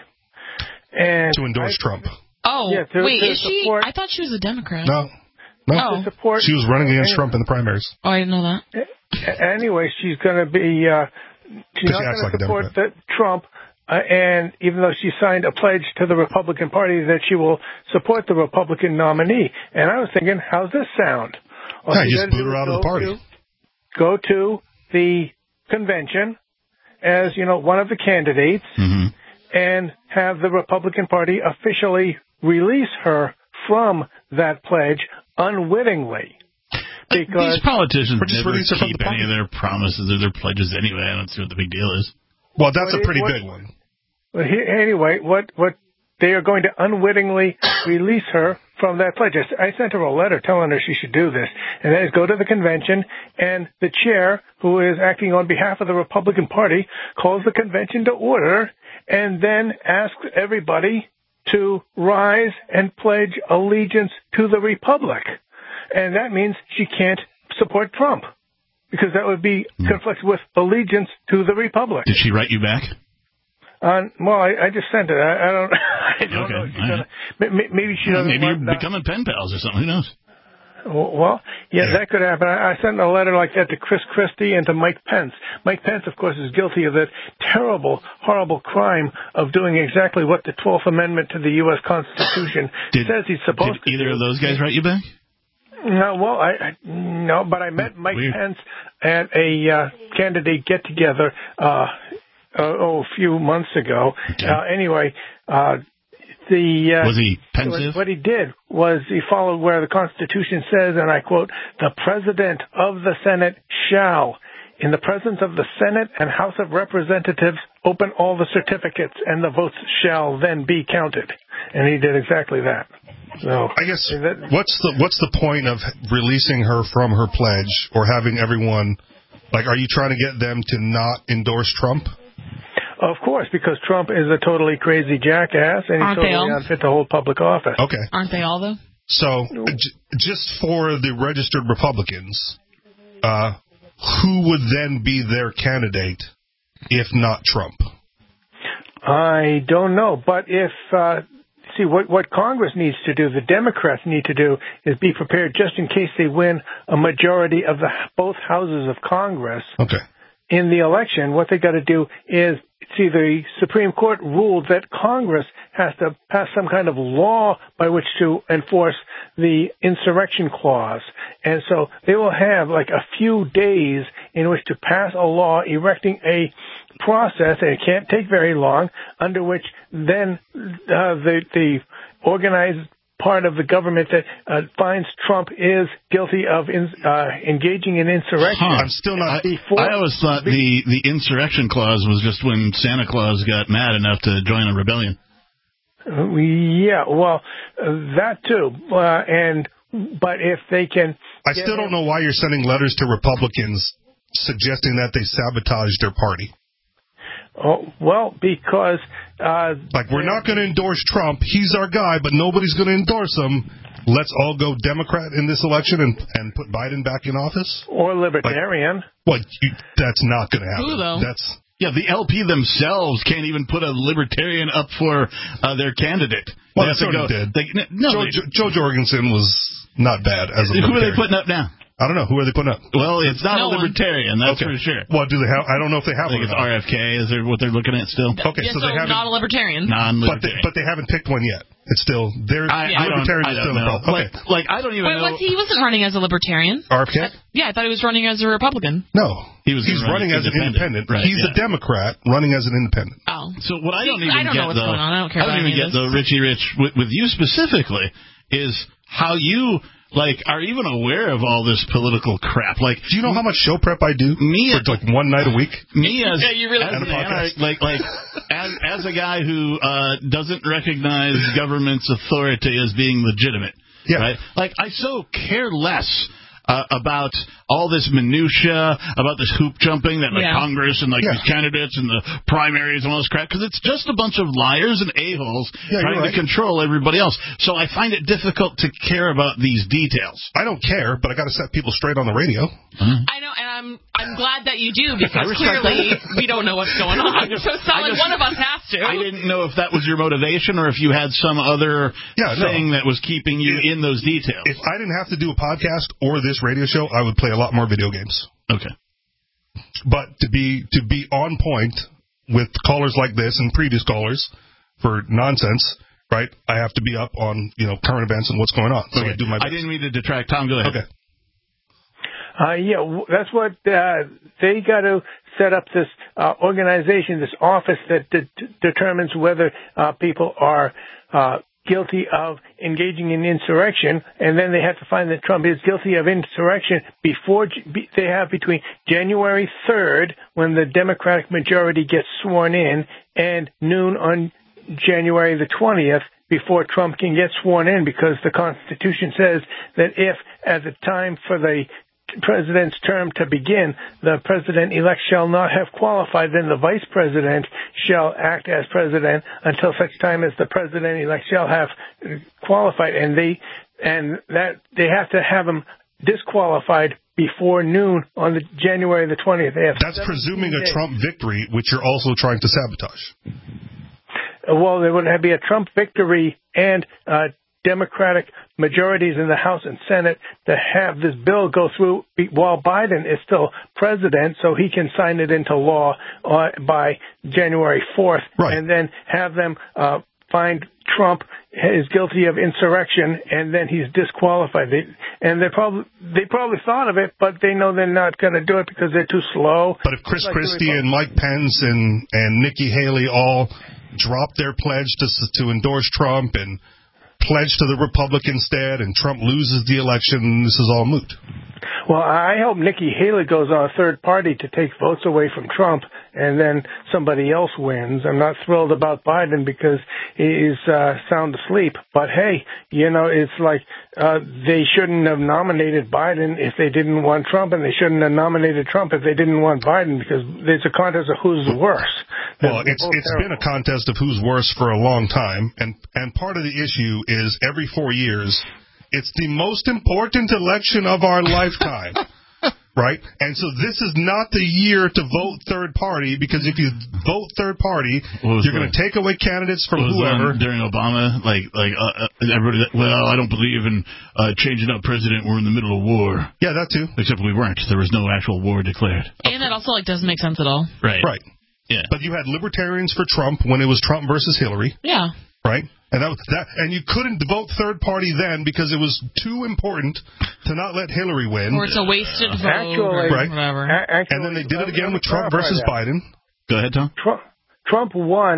Speaker 17: And
Speaker 4: to endorse Trump.
Speaker 5: Oh,
Speaker 17: yeah,
Speaker 5: is she? I thought she was a Democrat.
Speaker 4: No.
Speaker 17: To support,
Speaker 4: she was running against Trump in the primaries.
Speaker 5: Oh, I didn't know that.
Speaker 17: Anyway, she's going to be, she's not going to support Trump, and even though she signed a pledge to the Republican Party that she will support the Republican nominee. And I was thinking, how's this sound?
Speaker 4: All you just boot her out of the party.
Speaker 17: Go to the convention as, one of the candidates, and have the Republican Party officially release her from that pledge unwittingly. Because
Speaker 3: these politicians never keep any of their promises or their pledges anyway. I don't see what the big deal is.
Speaker 4: Well, that's a pretty big one.
Speaker 17: Anyway, what they are going to unwittingly release her from that pledge. I sent her a letter telling her she should do this, and that is go to the convention, and the chair, who is acting on behalf of the Republican Party, calls the convention to order, and then asks everybody to rise and pledge allegiance to the Republic. And that means she can't support Trump, because that would be conflict with allegiance to the Republic.
Speaker 3: Did she write you back?
Speaker 17: I just sent it. I don't know. Maybe she doesn't.
Speaker 3: Maybe you're becoming pen pals or something. Who knows?
Speaker 17: Well, that could happen. I sent a letter like that to Chris Christie and to Mike Pence. Mike Pence, of course, is guilty of that terrible, horrible crime of doing exactly what the 12th Amendment to the U.S. Constitution says he's supposed to do.
Speaker 3: Did either of those guys write you back?
Speaker 17: No, no, but I met Mike Pence at a candidate get-together a few months ago.
Speaker 3: Okay.
Speaker 17: Anyway, was
Speaker 3: he pensive?
Speaker 17: What he did was he followed where the Constitution says, and I quote, "The President of the Senate shall, in the presence of the Senate and House of Representatives, open all the certificates, and the votes shall then be counted." And he did exactly that. So
Speaker 4: I guess what's the point of releasing her from her pledge or having everyone, like, are you trying to get them to not endorse Trump?
Speaker 17: Of course, because Trump is a totally crazy jackass and he's totally unfit to hold public office.
Speaker 4: Okay.
Speaker 5: Aren't they all, though?
Speaker 4: So, just for the registered Republicans, who would then be their candidate if not Trump?
Speaker 17: I don't know, but if... See, what Congress needs to do, the Democrats need to do, is be prepared just in case they win a majority of both houses of Congress.
Speaker 4: Okay.
Speaker 17: In the election, what they got to do is, see, the Supreme Court ruled that Congress has to pass some kind of law by which to enforce the insurrection clause. And so they will have like a few days in which to pass a law erecting a process, and it can't take very long, under which then the organized part of the government that finds Trump is guilty of engaging in insurrection.
Speaker 3: I'm
Speaker 4: still not.
Speaker 3: I always thought the insurrection clause was just when Santa Claus got mad enough to join a rebellion.
Speaker 17: Yeah, well, that too. But if they can...
Speaker 4: I still don't know why you're sending letters to Republicans suggesting that they sabotage their party.
Speaker 17: Oh, well, because...
Speaker 4: we're not going to endorse Trump. He's our guy, but nobody's going to endorse him. Let's all go Democrat in this election and put Biden back in office?
Speaker 17: Or Libertarian.
Speaker 4: That's not going to happen.
Speaker 5: Who, though?
Speaker 3: Yeah, the LP themselves can't even put a Libertarian up for their candidate.
Speaker 4: Well, that's what they did. Joe Jorgensen was not bad as a Libertarian.
Speaker 3: Who are they putting up now?
Speaker 4: I don't know. Who are they putting up?
Speaker 3: Well, it's not a Libertarian, that's for sure.
Speaker 4: Well, do they have? I don't know if they have
Speaker 3: one. I think it's RFK. Is there what they're looking at still?
Speaker 4: Okay,
Speaker 5: yes,
Speaker 4: so they haven't.
Speaker 5: Not a Libertarian.
Speaker 3: Non-Libertarian.
Speaker 4: But they haven't picked one yet. It's still Libertarian is still involved. Okay.
Speaker 3: I don't even know.
Speaker 5: He wasn't running as a Libertarian.
Speaker 4: RFK?
Speaker 5: Yeah, I thought he was running as a Republican.
Speaker 4: No, he's running as an independent.
Speaker 3: Right,
Speaker 4: he's a Democrat running as an independent.
Speaker 5: Oh,
Speaker 3: so what I don't
Speaker 5: know what's going on. I don't care.
Speaker 3: I don't even get though, Richie Rich, with you specifically, is how you are even aware of all this political crap. Do
Speaker 4: you know how much show prep I do? For one night a week?
Speaker 3: Me as
Speaker 5: you really
Speaker 3: as a guy who doesn't recognize government's authority as being legitimate.
Speaker 4: Yeah.
Speaker 3: Right? I so care less about all this minutia, about this hoop jumping that Congress and these candidates and the primaries and all this crap, because it's just a bunch of liars and a-holes trying to control everybody else. So I find it difficult to care about these details.
Speaker 4: I don't care, but I got to set people straight on the radio.
Speaker 5: I know, and I'm glad that you do, because clearly we don't know what's going on. So it's not one of us has to.
Speaker 3: I didn't know if that was your motivation or if you had some other thing that was keeping you in those details.
Speaker 4: If I didn't have to do a podcast or this radio show, I would play a lot more video games.
Speaker 3: Okay.
Speaker 4: But to be on point with callers like this and previous callers for nonsense, right? I have to be up on current events and what's going on. So I do my best.
Speaker 3: I didn't mean to detract. Tom, go ahead.
Speaker 4: Okay.
Speaker 17: That's what they got to set up this organization, this office that determines whether people are guilty of engaging in insurrection, and then they have to find that Trump is guilty of insurrection they have between January 3rd, when the Democratic majority gets sworn in, and noon on January the 20th, before Trump can get sworn in, because the Constitution says that if at the time for the president's term to begin, the president-elect shall not have qualified, then the vice president shall act as president until such time as the president-elect shall have qualified, and they have to have him disqualified before noon on January the 20th.
Speaker 4: That's presuming a Trump victory, which you're also trying to sabotage.
Speaker 17: Well, there would be a Trump victory and Democratic majorities in the House and Senate to have this bill go through while Biden is still president, so he can sign it into law by January 4th, and then have them find Trump is guilty of insurrection, and then he's disqualified. They probably thought of it, but they know they're not going to do it because they're too slow.
Speaker 4: But if Chris Christie and Mike Pence and Nikki Haley all drop their pledge to endorse Trump and pledge to the Republican instead, and Trump loses the election, this is all moot.
Speaker 17: Well, I hope Nikki Haley goes on a third party to take votes away from Trump, and then somebody else wins. I'm not thrilled about Biden because he's sound asleep. But hey, it's like they shouldn't have nominated Biden if they didn't want Trump, and they shouldn't have nominated Trump if they didn't want Biden, because it's a contest of who's worse.
Speaker 4: Well, it's been a contest of who's worse for a long time, and part of the issue is every 4 years, it's the most important election of our lifetime, right? And so this is not the year to vote third party, because if you vote third party, you're going to take away candidates from whoever.
Speaker 3: During Obama, everybody, I don't believe in changing up president. We're in the middle of war.
Speaker 4: Yeah, that too.
Speaker 3: Except we weren't. There was no actual war declared.
Speaker 5: And that also doesn't make sense at all.
Speaker 3: Right.
Speaker 4: Right.
Speaker 3: Yeah.
Speaker 4: But you had libertarians for Trump when it was Trump versus Hillary.
Speaker 5: Yeah.
Speaker 4: Right? And you couldn't vote third party then because it was too important to not let Hillary win.
Speaker 5: Or it's a wasted vote or whatever.
Speaker 4: And then they did it again with Trump versus Biden.
Speaker 3: Go ahead, Tom.
Speaker 17: Trump won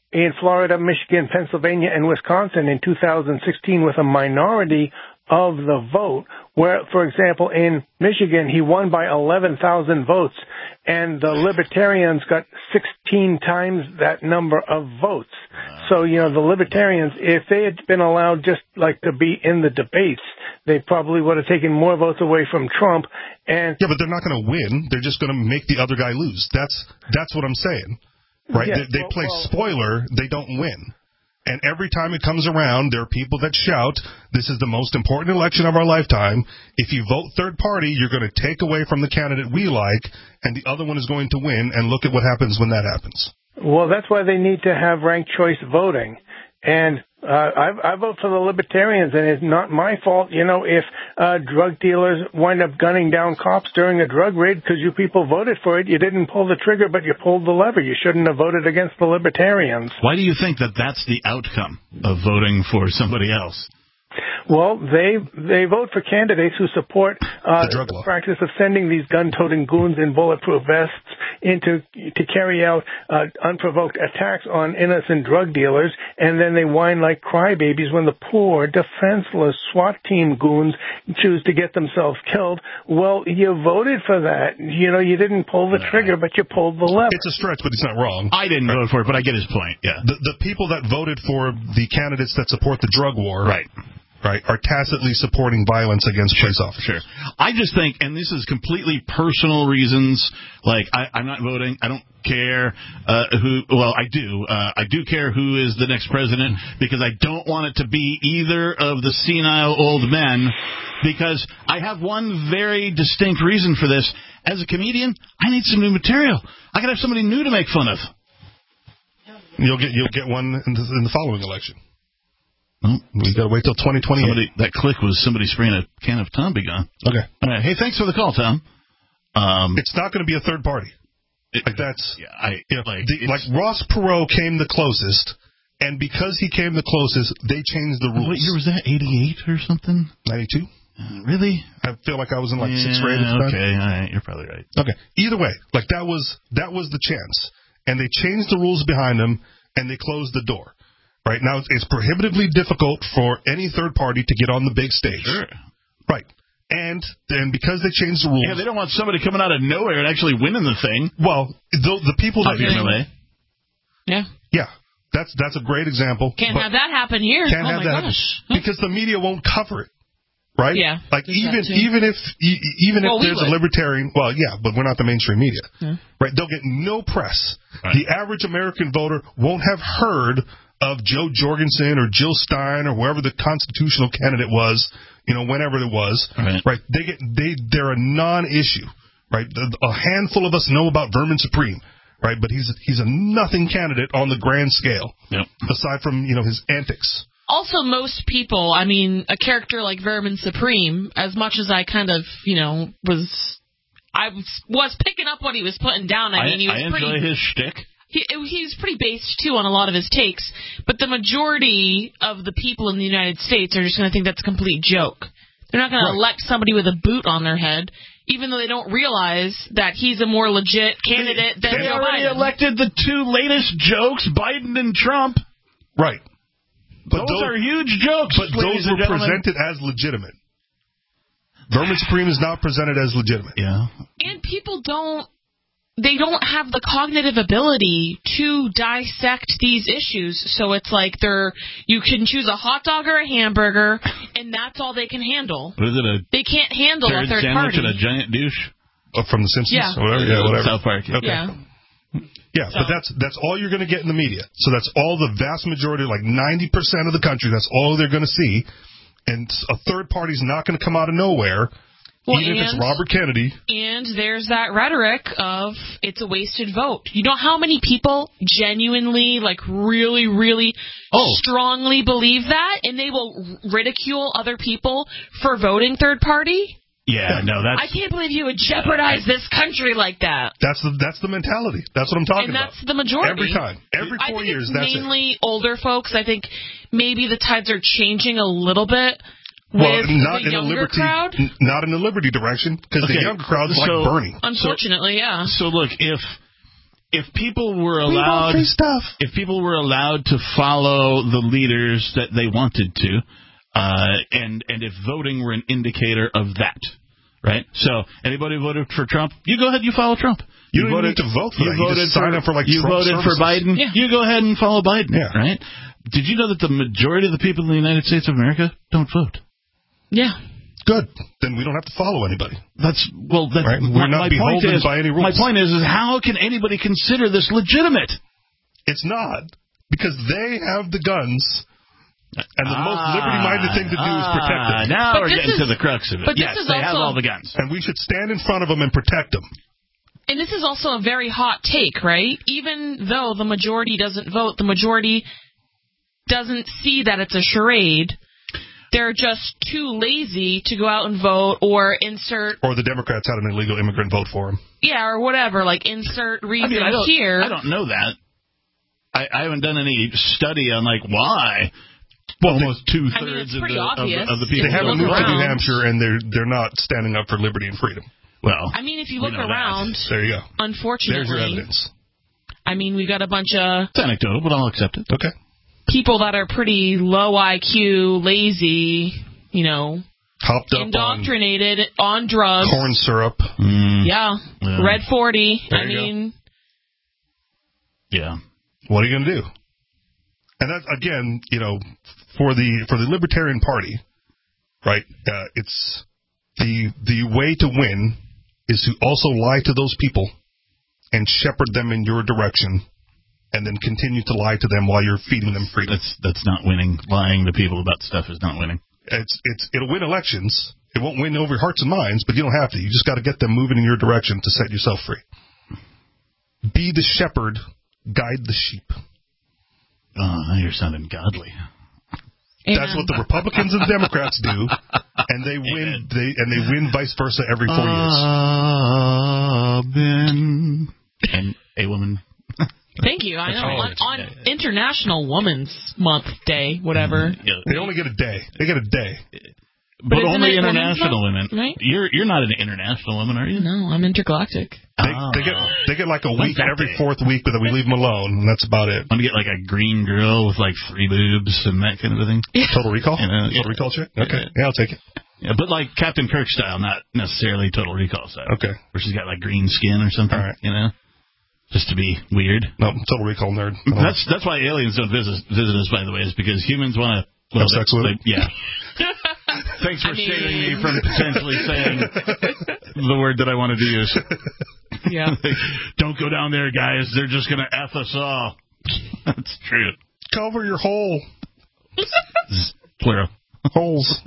Speaker 17: in Florida, Michigan, Pennsylvania, and Wisconsin in 2016 with a minority of the vote, where, for example, in Michigan, he won by 11,000 votes, and the Libertarians got 16 times that number of votes. So, the Libertarians, if they had been allowed just like to be in the debates, they probably would have taken more votes away from Trump. And
Speaker 4: yeah, but they're not going to win. They're just going to make the other guy lose. That's what I'm saying, right?
Speaker 17: Yeah,
Speaker 4: they play spoiler. They don't win. And every time it comes around, there are people that shout, this is the most important election of our lifetime. If you vote third party, you're going to take away from the candidate we like, and the other one is going to win, and look at what happens when that happens.
Speaker 17: Well, that's why they need to have ranked choice voting. And I vote for the Libertarians, and it's not my fault, if drug dealers wind up gunning down cops during a drug raid because you people voted for it. You didn't pull the trigger, but you pulled the lever. You shouldn't have voted against the Libertarians.
Speaker 3: Why do you think that that's the outcome of voting for somebody else?
Speaker 17: Well, they vote for candidates who support the practice of sending these gun-toting goons in bulletproof vests to carry out unprovoked attacks on innocent drug dealers, and then they whine like crybabies when the poor, defenseless SWAT team goons choose to get themselves killed. Well, you voted for that. You didn't pull the trigger, but you pulled the lever.
Speaker 4: It's a stretch, but it's not wrong.
Speaker 3: I didn't vote for it, but I get his point. Yeah,
Speaker 4: the people that voted for the candidates that support the drug war,
Speaker 3: right,
Speaker 4: are tacitly supporting violence against police officers.
Speaker 3: Sure. I just think, and this is completely personal reasons, like I'm not voting. I don't care who. Well, I do. I do care who is the next president because I don't want it to be either of the senile old men. Because I have one very distinct reason for this. As a comedian, I need some new material. I got to have somebody new to make fun of.
Speaker 4: You'll get one in the following election. Well, we got to wait till 2028.
Speaker 3: That click was somebody spraying a can of Tom Be Gone.
Speaker 4: Okay.
Speaker 3: All right. Hey, thanks for the call, Tom.
Speaker 4: It's not going to be a third party. Like Ross Perot came the closest, and because he came the closest, they changed the rules.
Speaker 3: What year was that? 88 or something?
Speaker 4: 92.
Speaker 3: Really?
Speaker 4: I feel like I was in sixth grade at the time.
Speaker 3: Okay, all right, you're probably right.
Speaker 4: Okay. Either way, that was the chance, and they changed the rules behind them, and they closed the door. Right now, it's prohibitively difficult for any third party to get on the big stage.
Speaker 3: Sure.
Speaker 4: Right. And then because they changed the rules...
Speaker 3: Yeah, they don't want somebody coming out of nowhere and actually winning the thing.
Speaker 4: Well, the people that...
Speaker 5: Yeah.
Speaker 4: Yeah. That's a great example.
Speaker 5: Can't have that happen here.
Speaker 4: Can't have that happen. Because the media won't cover it. Right?
Speaker 5: Yeah.
Speaker 4: Even if there's a libertarian... Well, yeah, but we're not the mainstream media.
Speaker 5: Yeah.
Speaker 4: Right? They'll get no press.
Speaker 3: Right.
Speaker 4: The average American voter won't have heard of Joe Jorgensen or Jill Stein or whoever the constitutional candidate was, whenever it was, right? They're a non-issue, right? A handful of us know about Vermin Supreme, right? But he's a nothing candidate on the grand scale, aside from, his antics.
Speaker 5: Also, most people, a character like Vermin Supreme, as much as I kind of, I was picking up what he was putting down. He was
Speaker 3: enjoy his shtick.
Speaker 5: He's pretty based, too, on a lot of his takes. But the majority of the people in the United States are just going to think that's a complete joke. They're not going to elect somebody with a boot on their head, even though they don't realize that he's a more legit candidate than Joe Biden.
Speaker 3: They already elected the two latest jokes, Biden and Trump.
Speaker 4: Right.
Speaker 3: But those are huge jokes.
Speaker 4: But those were presented as legitimate. Vermin Supreme is not presented as legitimate.
Speaker 3: Yeah.
Speaker 5: And people don't have the cognitive ability to dissect these issues. So it's like you can choose a hot dog or a hamburger, and that's all they can handle.
Speaker 3: What is it?
Speaker 5: They can't handle a third
Speaker 3: sandwich
Speaker 5: party.
Speaker 3: And a giant douche?
Speaker 4: From The Simpsons?
Speaker 5: Yeah.
Speaker 4: Or whatever. Yeah, whatever.
Speaker 3: South Park.
Speaker 4: Okay. Yeah, but that's all you're going to get in the media. So that's all the vast majority, 90% of the country, that's all they're going to see. And a third party's not going to come out of nowhere.
Speaker 5: Well,
Speaker 4: even if it's Robert Kennedy.
Speaker 5: And there's that rhetoric of it's a wasted vote. You know how many people genuinely, really, really strongly believe that? And they will ridicule other people for voting third party?
Speaker 3: Yeah, no,
Speaker 5: I can't believe you would jeopardize this country like that.
Speaker 4: That's the mentality. That's what I'm talking about.
Speaker 5: And that's the majority.
Speaker 4: Every time. Every 4 years, that's it.
Speaker 5: Mainly older folks. I think maybe the tides are changing a little bit.
Speaker 4: Well, not
Speaker 5: the
Speaker 4: in a liberty
Speaker 5: crowd?
Speaker 4: Not in the liberty direction, because the younger crowd's like Bernie.
Speaker 5: Unfortunately, yeah.
Speaker 3: So look, if if people were allowed if people were allowed to follow the leaders that they wanted to, and if voting were an indicator of that, right? So anybody who voted for Trump, you go ahead, you follow Trump.
Speaker 4: You don't even need to vote for that. You just sign up for
Speaker 3: you
Speaker 4: Trump
Speaker 3: voted
Speaker 4: services.
Speaker 3: for Biden. Yeah. You go ahead and follow Biden, right? Did you know that the majority of the people in the United States of America don't vote?
Speaker 5: Yeah.
Speaker 4: Good. Then we don't have to follow anybody.
Speaker 3: That's
Speaker 4: right? We're not beholden by any rules.
Speaker 3: My point is how can anybody consider this legitimate?
Speaker 4: It's not, because they have the guns, and the most liberty-minded thing to do is protect them.
Speaker 3: Now we're getting to the crux of it.
Speaker 5: But
Speaker 3: yes, they have all the guns.
Speaker 4: And we should stand in front of them and protect them.
Speaker 5: And this is also a very hot take, right? Even though the majority doesn't vote, the majority doesn't see that it's a charade. They're just too lazy to go out and vote or insert...
Speaker 4: Or the Democrats had an illegal immigrant vote for them.
Speaker 5: Yeah, or whatever, like insert reason here.
Speaker 3: I don't know that. I haven't done any study on, like, why almost two-thirds of the people...
Speaker 4: They haven't moved to New Hampshire, and they're not standing up for liberty and freedom.
Speaker 3: Well,
Speaker 5: I mean, if you look around...
Speaker 4: There you go.
Speaker 5: Unfortunately...
Speaker 4: There's your evidence.
Speaker 5: I mean, we've got a bunch of...
Speaker 3: It's anecdotal, but I'll accept it.
Speaker 4: Okay.
Speaker 5: People that are pretty low IQ, lazy,
Speaker 4: hopped up
Speaker 5: indoctrinated on drugs,
Speaker 4: corn syrup.
Speaker 5: Yeah. Red 40.
Speaker 3: Yeah.
Speaker 4: What are you going to do? And that, again, for the Libertarian Party, right? It's the way to win is to also lie to those people and shepherd them in your direction. And then continue to lie to them while you're feeding them freedom.
Speaker 3: That's not winning. Lying to people about stuff is not winning.
Speaker 4: It'll win elections. It won't win over hearts and minds, but you don't have to. You just got to get them moving in your direction to set yourself free. Be the shepherd, guide the sheep.
Speaker 3: Oh, you're sounding godly.
Speaker 4: That's what the Republicans and the Democrats do, and they win. They win vice versa every 4 years.
Speaker 3: And a woman.
Speaker 5: Thank you. I know. On International Women's Month Day, whatever.
Speaker 4: They only get a day. They get a day.
Speaker 3: But only international women.
Speaker 5: Right?
Speaker 3: You're not an international woman, are you?
Speaker 5: No, I'm intergalactic.
Speaker 4: They get like a week every fourth week, but then we leave them alone, and that's about it.
Speaker 3: I'm going to get like a green girl with like 3 boobs and that kind of a thing.
Speaker 4: Total Recall? Total Recall chick? Okay. Yeah, I'll take it.
Speaker 3: Yeah, but like Captain Kirk style, not necessarily Total Recall style.
Speaker 4: Okay.
Speaker 3: Where she's got like green skin or something.
Speaker 4: All right.
Speaker 3: Just to be weird.
Speaker 4: No, Total Recall nerd.
Speaker 3: That's why aliens don't visit us, by the way, is because humans want to
Speaker 4: have sex with them.
Speaker 3: Yeah. Thanks for saving me from potentially saying the word that I wanted to use.
Speaker 5: Yeah.
Speaker 3: Don't go down there, guys. They're just going to F us all. That's true.
Speaker 4: Cover your hole.
Speaker 3: Plural.
Speaker 4: Holes.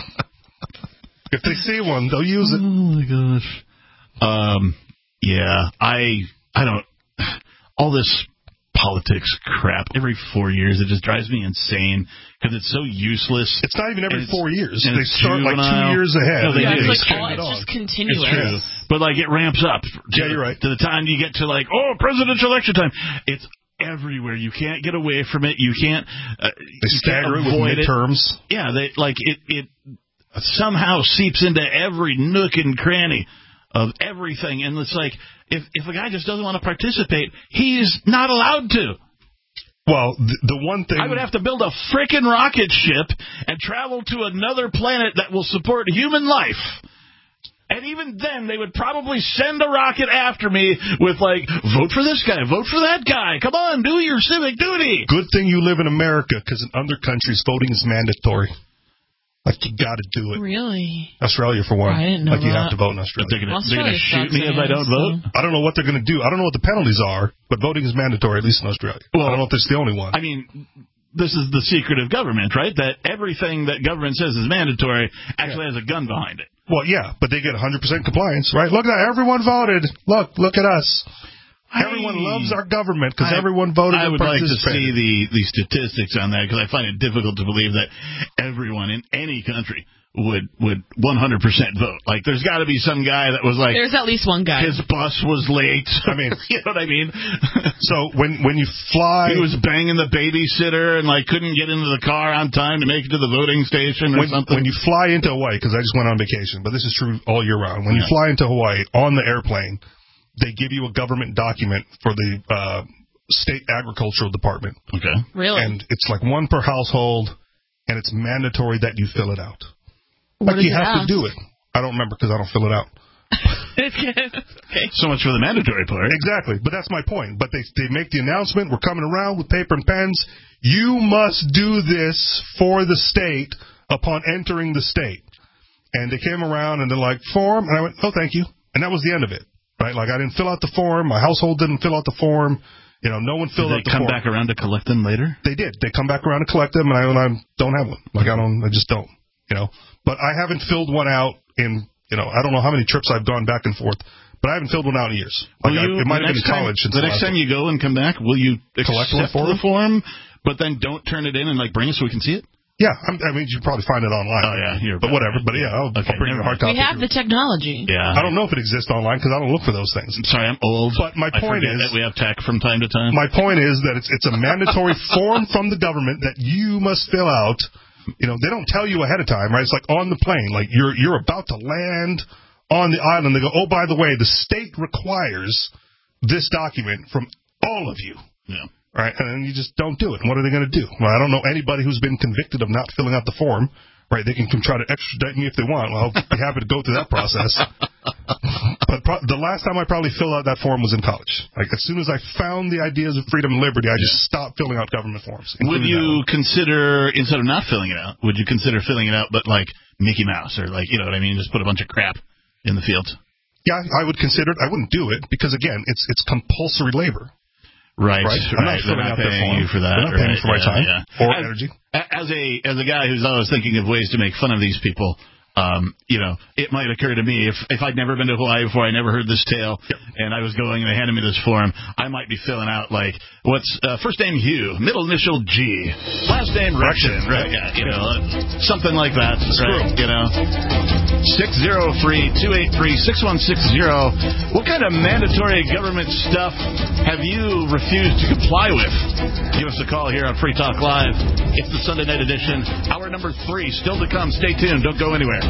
Speaker 4: If they see one, they'll use it.
Speaker 3: Oh, my gosh. Yeah, I don't... All this politics crap every 4 years, it just drives me insane because it's so useless.
Speaker 4: It's not even every 4 years. They start like 2 years ahead.
Speaker 3: No,
Speaker 5: it's just continuous.
Speaker 3: It's true. But like it ramps up.
Speaker 4: You're right.
Speaker 3: To the time you get to like, presidential election time. It's everywhere. You can't get away from it. You can't.
Speaker 4: They stagger it with midterms.
Speaker 3: Yeah, it somehow seeps into every nook and cranny of everything, and it's like if a guy just doesn't want to participate, he's not allowed to.
Speaker 4: Well, the one thing...
Speaker 3: I would have to build a frickin' rocket ship and travel to another planet that will support human life. And even then, they would probably send a rocket after me with, like, vote for this guy, vote for that guy. Come on, do your civic duty.
Speaker 4: Good thing you live in America, because in other countries, voting is mandatory. Like, you got to do it.
Speaker 5: Really?
Speaker 4: Australia, for one.
Speaker 5: I didn't know
Speaker 4: you have to vote in Australia.
Speaker 3: They're going to shoot me if I don't vote?
Speaker 4: I don't know what they're going to do. I don't know what the penalties are, but voting is mandatory, at least in Australia. Well, I don't know if it's the only one.
Speaker 3: I mean, this is the secret of government, right? That everything that government says is mandatory actually has a gun behind it.
Speaker 4: Well, yeah, but they get 100% compliance, right? Look at that. Everyone voted. Look at us. Everyone loves our government because everyone voted and participated.
Speaker 3: I would like to see the statistics on that because I find it difficult to believe that everyone in any country would 100% vote. Like, there's got to be some guy that was like...
Speaker 5: There's at least one guy.
Speaker 3: His bus was late.
Speaker 4: I mean...
Speaker 3: You know what I mean?
Speaker 4: So, when you fly...
Speaker 3: He was banging the babysitter and, like, couldn't get into the car on time to make it to the voting station or something.
Speaker 4: When you fly into Hawaii, because I just went on vacation, but this is true all year round. When you fly into Hawaii on the airplane... they give you a government document for the state agricultural department.
Speaker 3: Okay.
Speaker 5: Really?
Speaker 4: And it's like one per household, and it's mandatory that you fill it out.
Speaker 5: What
Speaker 4: like you
Speaker 5: does it
Speaker 4: have
Speaker 5: ask?
Speaker 4: to do it. I don't remember because I don't fill it out.
Speaker 5: Okay.
Speaker 3: So much for the mandatory part.
Speaker 4: Exactly, but that's my point. But they make the announcement, we're coming around with paper and pens. You must do this for the state upon entering the state. And they came around and they're like, form, and I went, oh, thank you. And that was the end of it, right? Like I didn't fill out the form. My household didn't fill out the form. You know, no one filled out the form.
Speaker 3: Did they come back around to collect them later?
Speaker 4: They did. They come back around to collect them, and I don't have one. Like I just don't. You know, but I haven't filled one out in. You know, I don't know how many trips I've gone back and forth, but I haven't filled one out in years. Like it might have been in college.
Speaker 3: The next time you go and come back, will you
Speaker 4: collect
Speaker 3: accept the form, but then don't turn it in and bring it so we can see it?
Speaker 4: Yeah, I mean, you can probably find it online.
Speaker 3: Oh, yeah.
Speaker 4: But whatever. But yeah, I'll bring you a hard copy.
Speaker 5: We have the technology.
Speaker 3: Yeah.
Speaker 4: I don't know if it exists online because I don't look for those things.
Speaker 3: I'm sorry, I'm old.
Speaker 4: But my point is
Speaker 3: that we have tech from time to time.
Speaker 4: My point is that it's a mandatory form from the government that you must fill out. You know, they don't tell you ahead of time, right? It's like on the plane, like you're about to land on the island. They go, oh, by the way, the state requires this document from all of you.
Speaker 3: Yeah.
Speaker 4: Right? And then you just don't do it. And what are they going to do? Well, I don't know anybody who's been convicted of not filling out the form. Right? They can try to extradite me if they want. Well, I'll be happy to go through that process. But the last time I probably filled out that form was in college. Like, as soon as I found the ideas of freedom and liberty, I just stopped filling out government forms.
Speaker 3: Would you consider, instead of not filling it out, would you consider filling it out, but like Mickey Mouse or like, you know what I mean, just put a bunch of crap in the field?
Speaker 4: Yeah, I would consider it. I wouldn't do it because, again, it's compulsory labor.
Speaker 3: Right.
Speaker 4: I'm not filling out their form.
Speaker 3: You for that.
Speaker 4: They're not paying for my time or energy.
Speaker 3: As a guy who's always thinking of ways to make fun of these people, you know, it might occur to me if I'd never been to Hawaii before, I never heard this tale, and I was going and they handed me this form, I might be filling out like, what's first name Hugh, middle initial G, last name Russian, right? Yeah, you know, something like that, right? You know, 603-283-6160. What kind of mandatory government stuff have you refused to comply with? Give us a call here on Free Talk Live. It's the Sunday night edition. Hour number 3 still to come. Stay tuned. Don't go anywhere.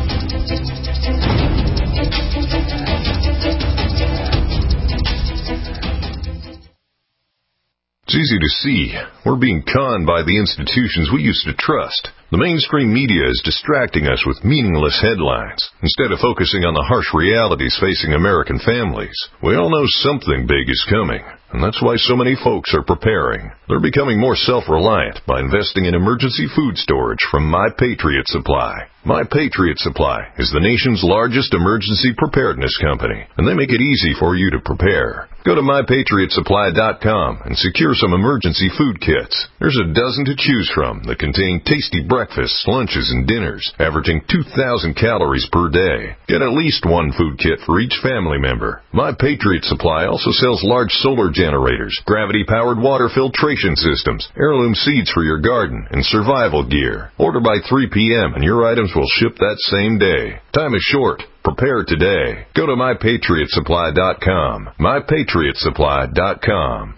Speaker 18: It's easy to see. We're being conned by the institutions we used to trust. The mainstream media is distracting us with meaningless headlines instead of focusing on the harsh realities facing American families. We all know something big is coming, and that's why so many folks are preparing. They're becoming more self-reliant by investing in emergency food storage from My Patriot Supply. My Patriot Supply is the nation's largest emergency preparedness company, and they make it easy for you to prepare. Go to MyPatriotSupply.com and secure some emergency food kits. There's a dozen to choose from that contain tasty breakfasts, lunches, and dinners, averaging 2,000 calories per day. Get at least one food kit for each family member. My Patriot Supply also sells large solar generators, gravity-powered water filtration systems, heirloom seeds for your garden, and survival gear. Order by 3 p.m. and your items will ship that same day. Time is short. Prepare today. Go to MyPatriotSupply.com. MyPatriotSupply.com.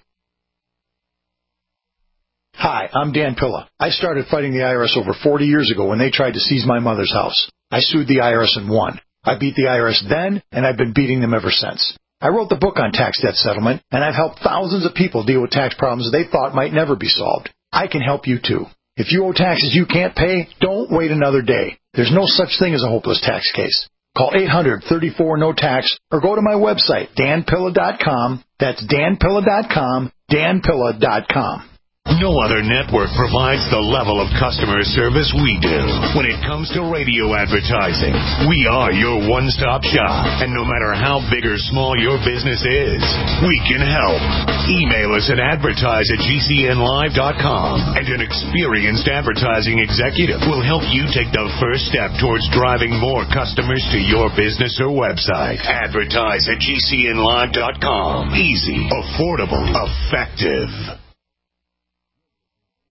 Speaker 19: Hi, I'm Dan Pilla. I started fighting the IRS over 40 years ago when they tried to seize my mother's house. I sued the IRS and won. I beat the IRS then, and I've been beating them ever since. I wrote the book on tax debt settlement, and I've helped thousands of people deal with tax problems they thought might never be solved. I can help you too. If you owe taxes you can't pay, don't wait another day. There's no such thing as a hopeless tax case. Call 800-34-NO-TAX or go to my website, danpilla.com. That's danpilla.com, danpilla.com.
Speaker 20: No other network provides the level of customer service we do. When it comes to radio advertising, we are your one-stop shop. And no matter how big or small your business is, we can help. Email us at advertise@gcnlive.com, and an experienced advertising executive will help you take the first step towards driving more customers to your business or website. Advertise@gcnlive.com. Easy, affordable, effective.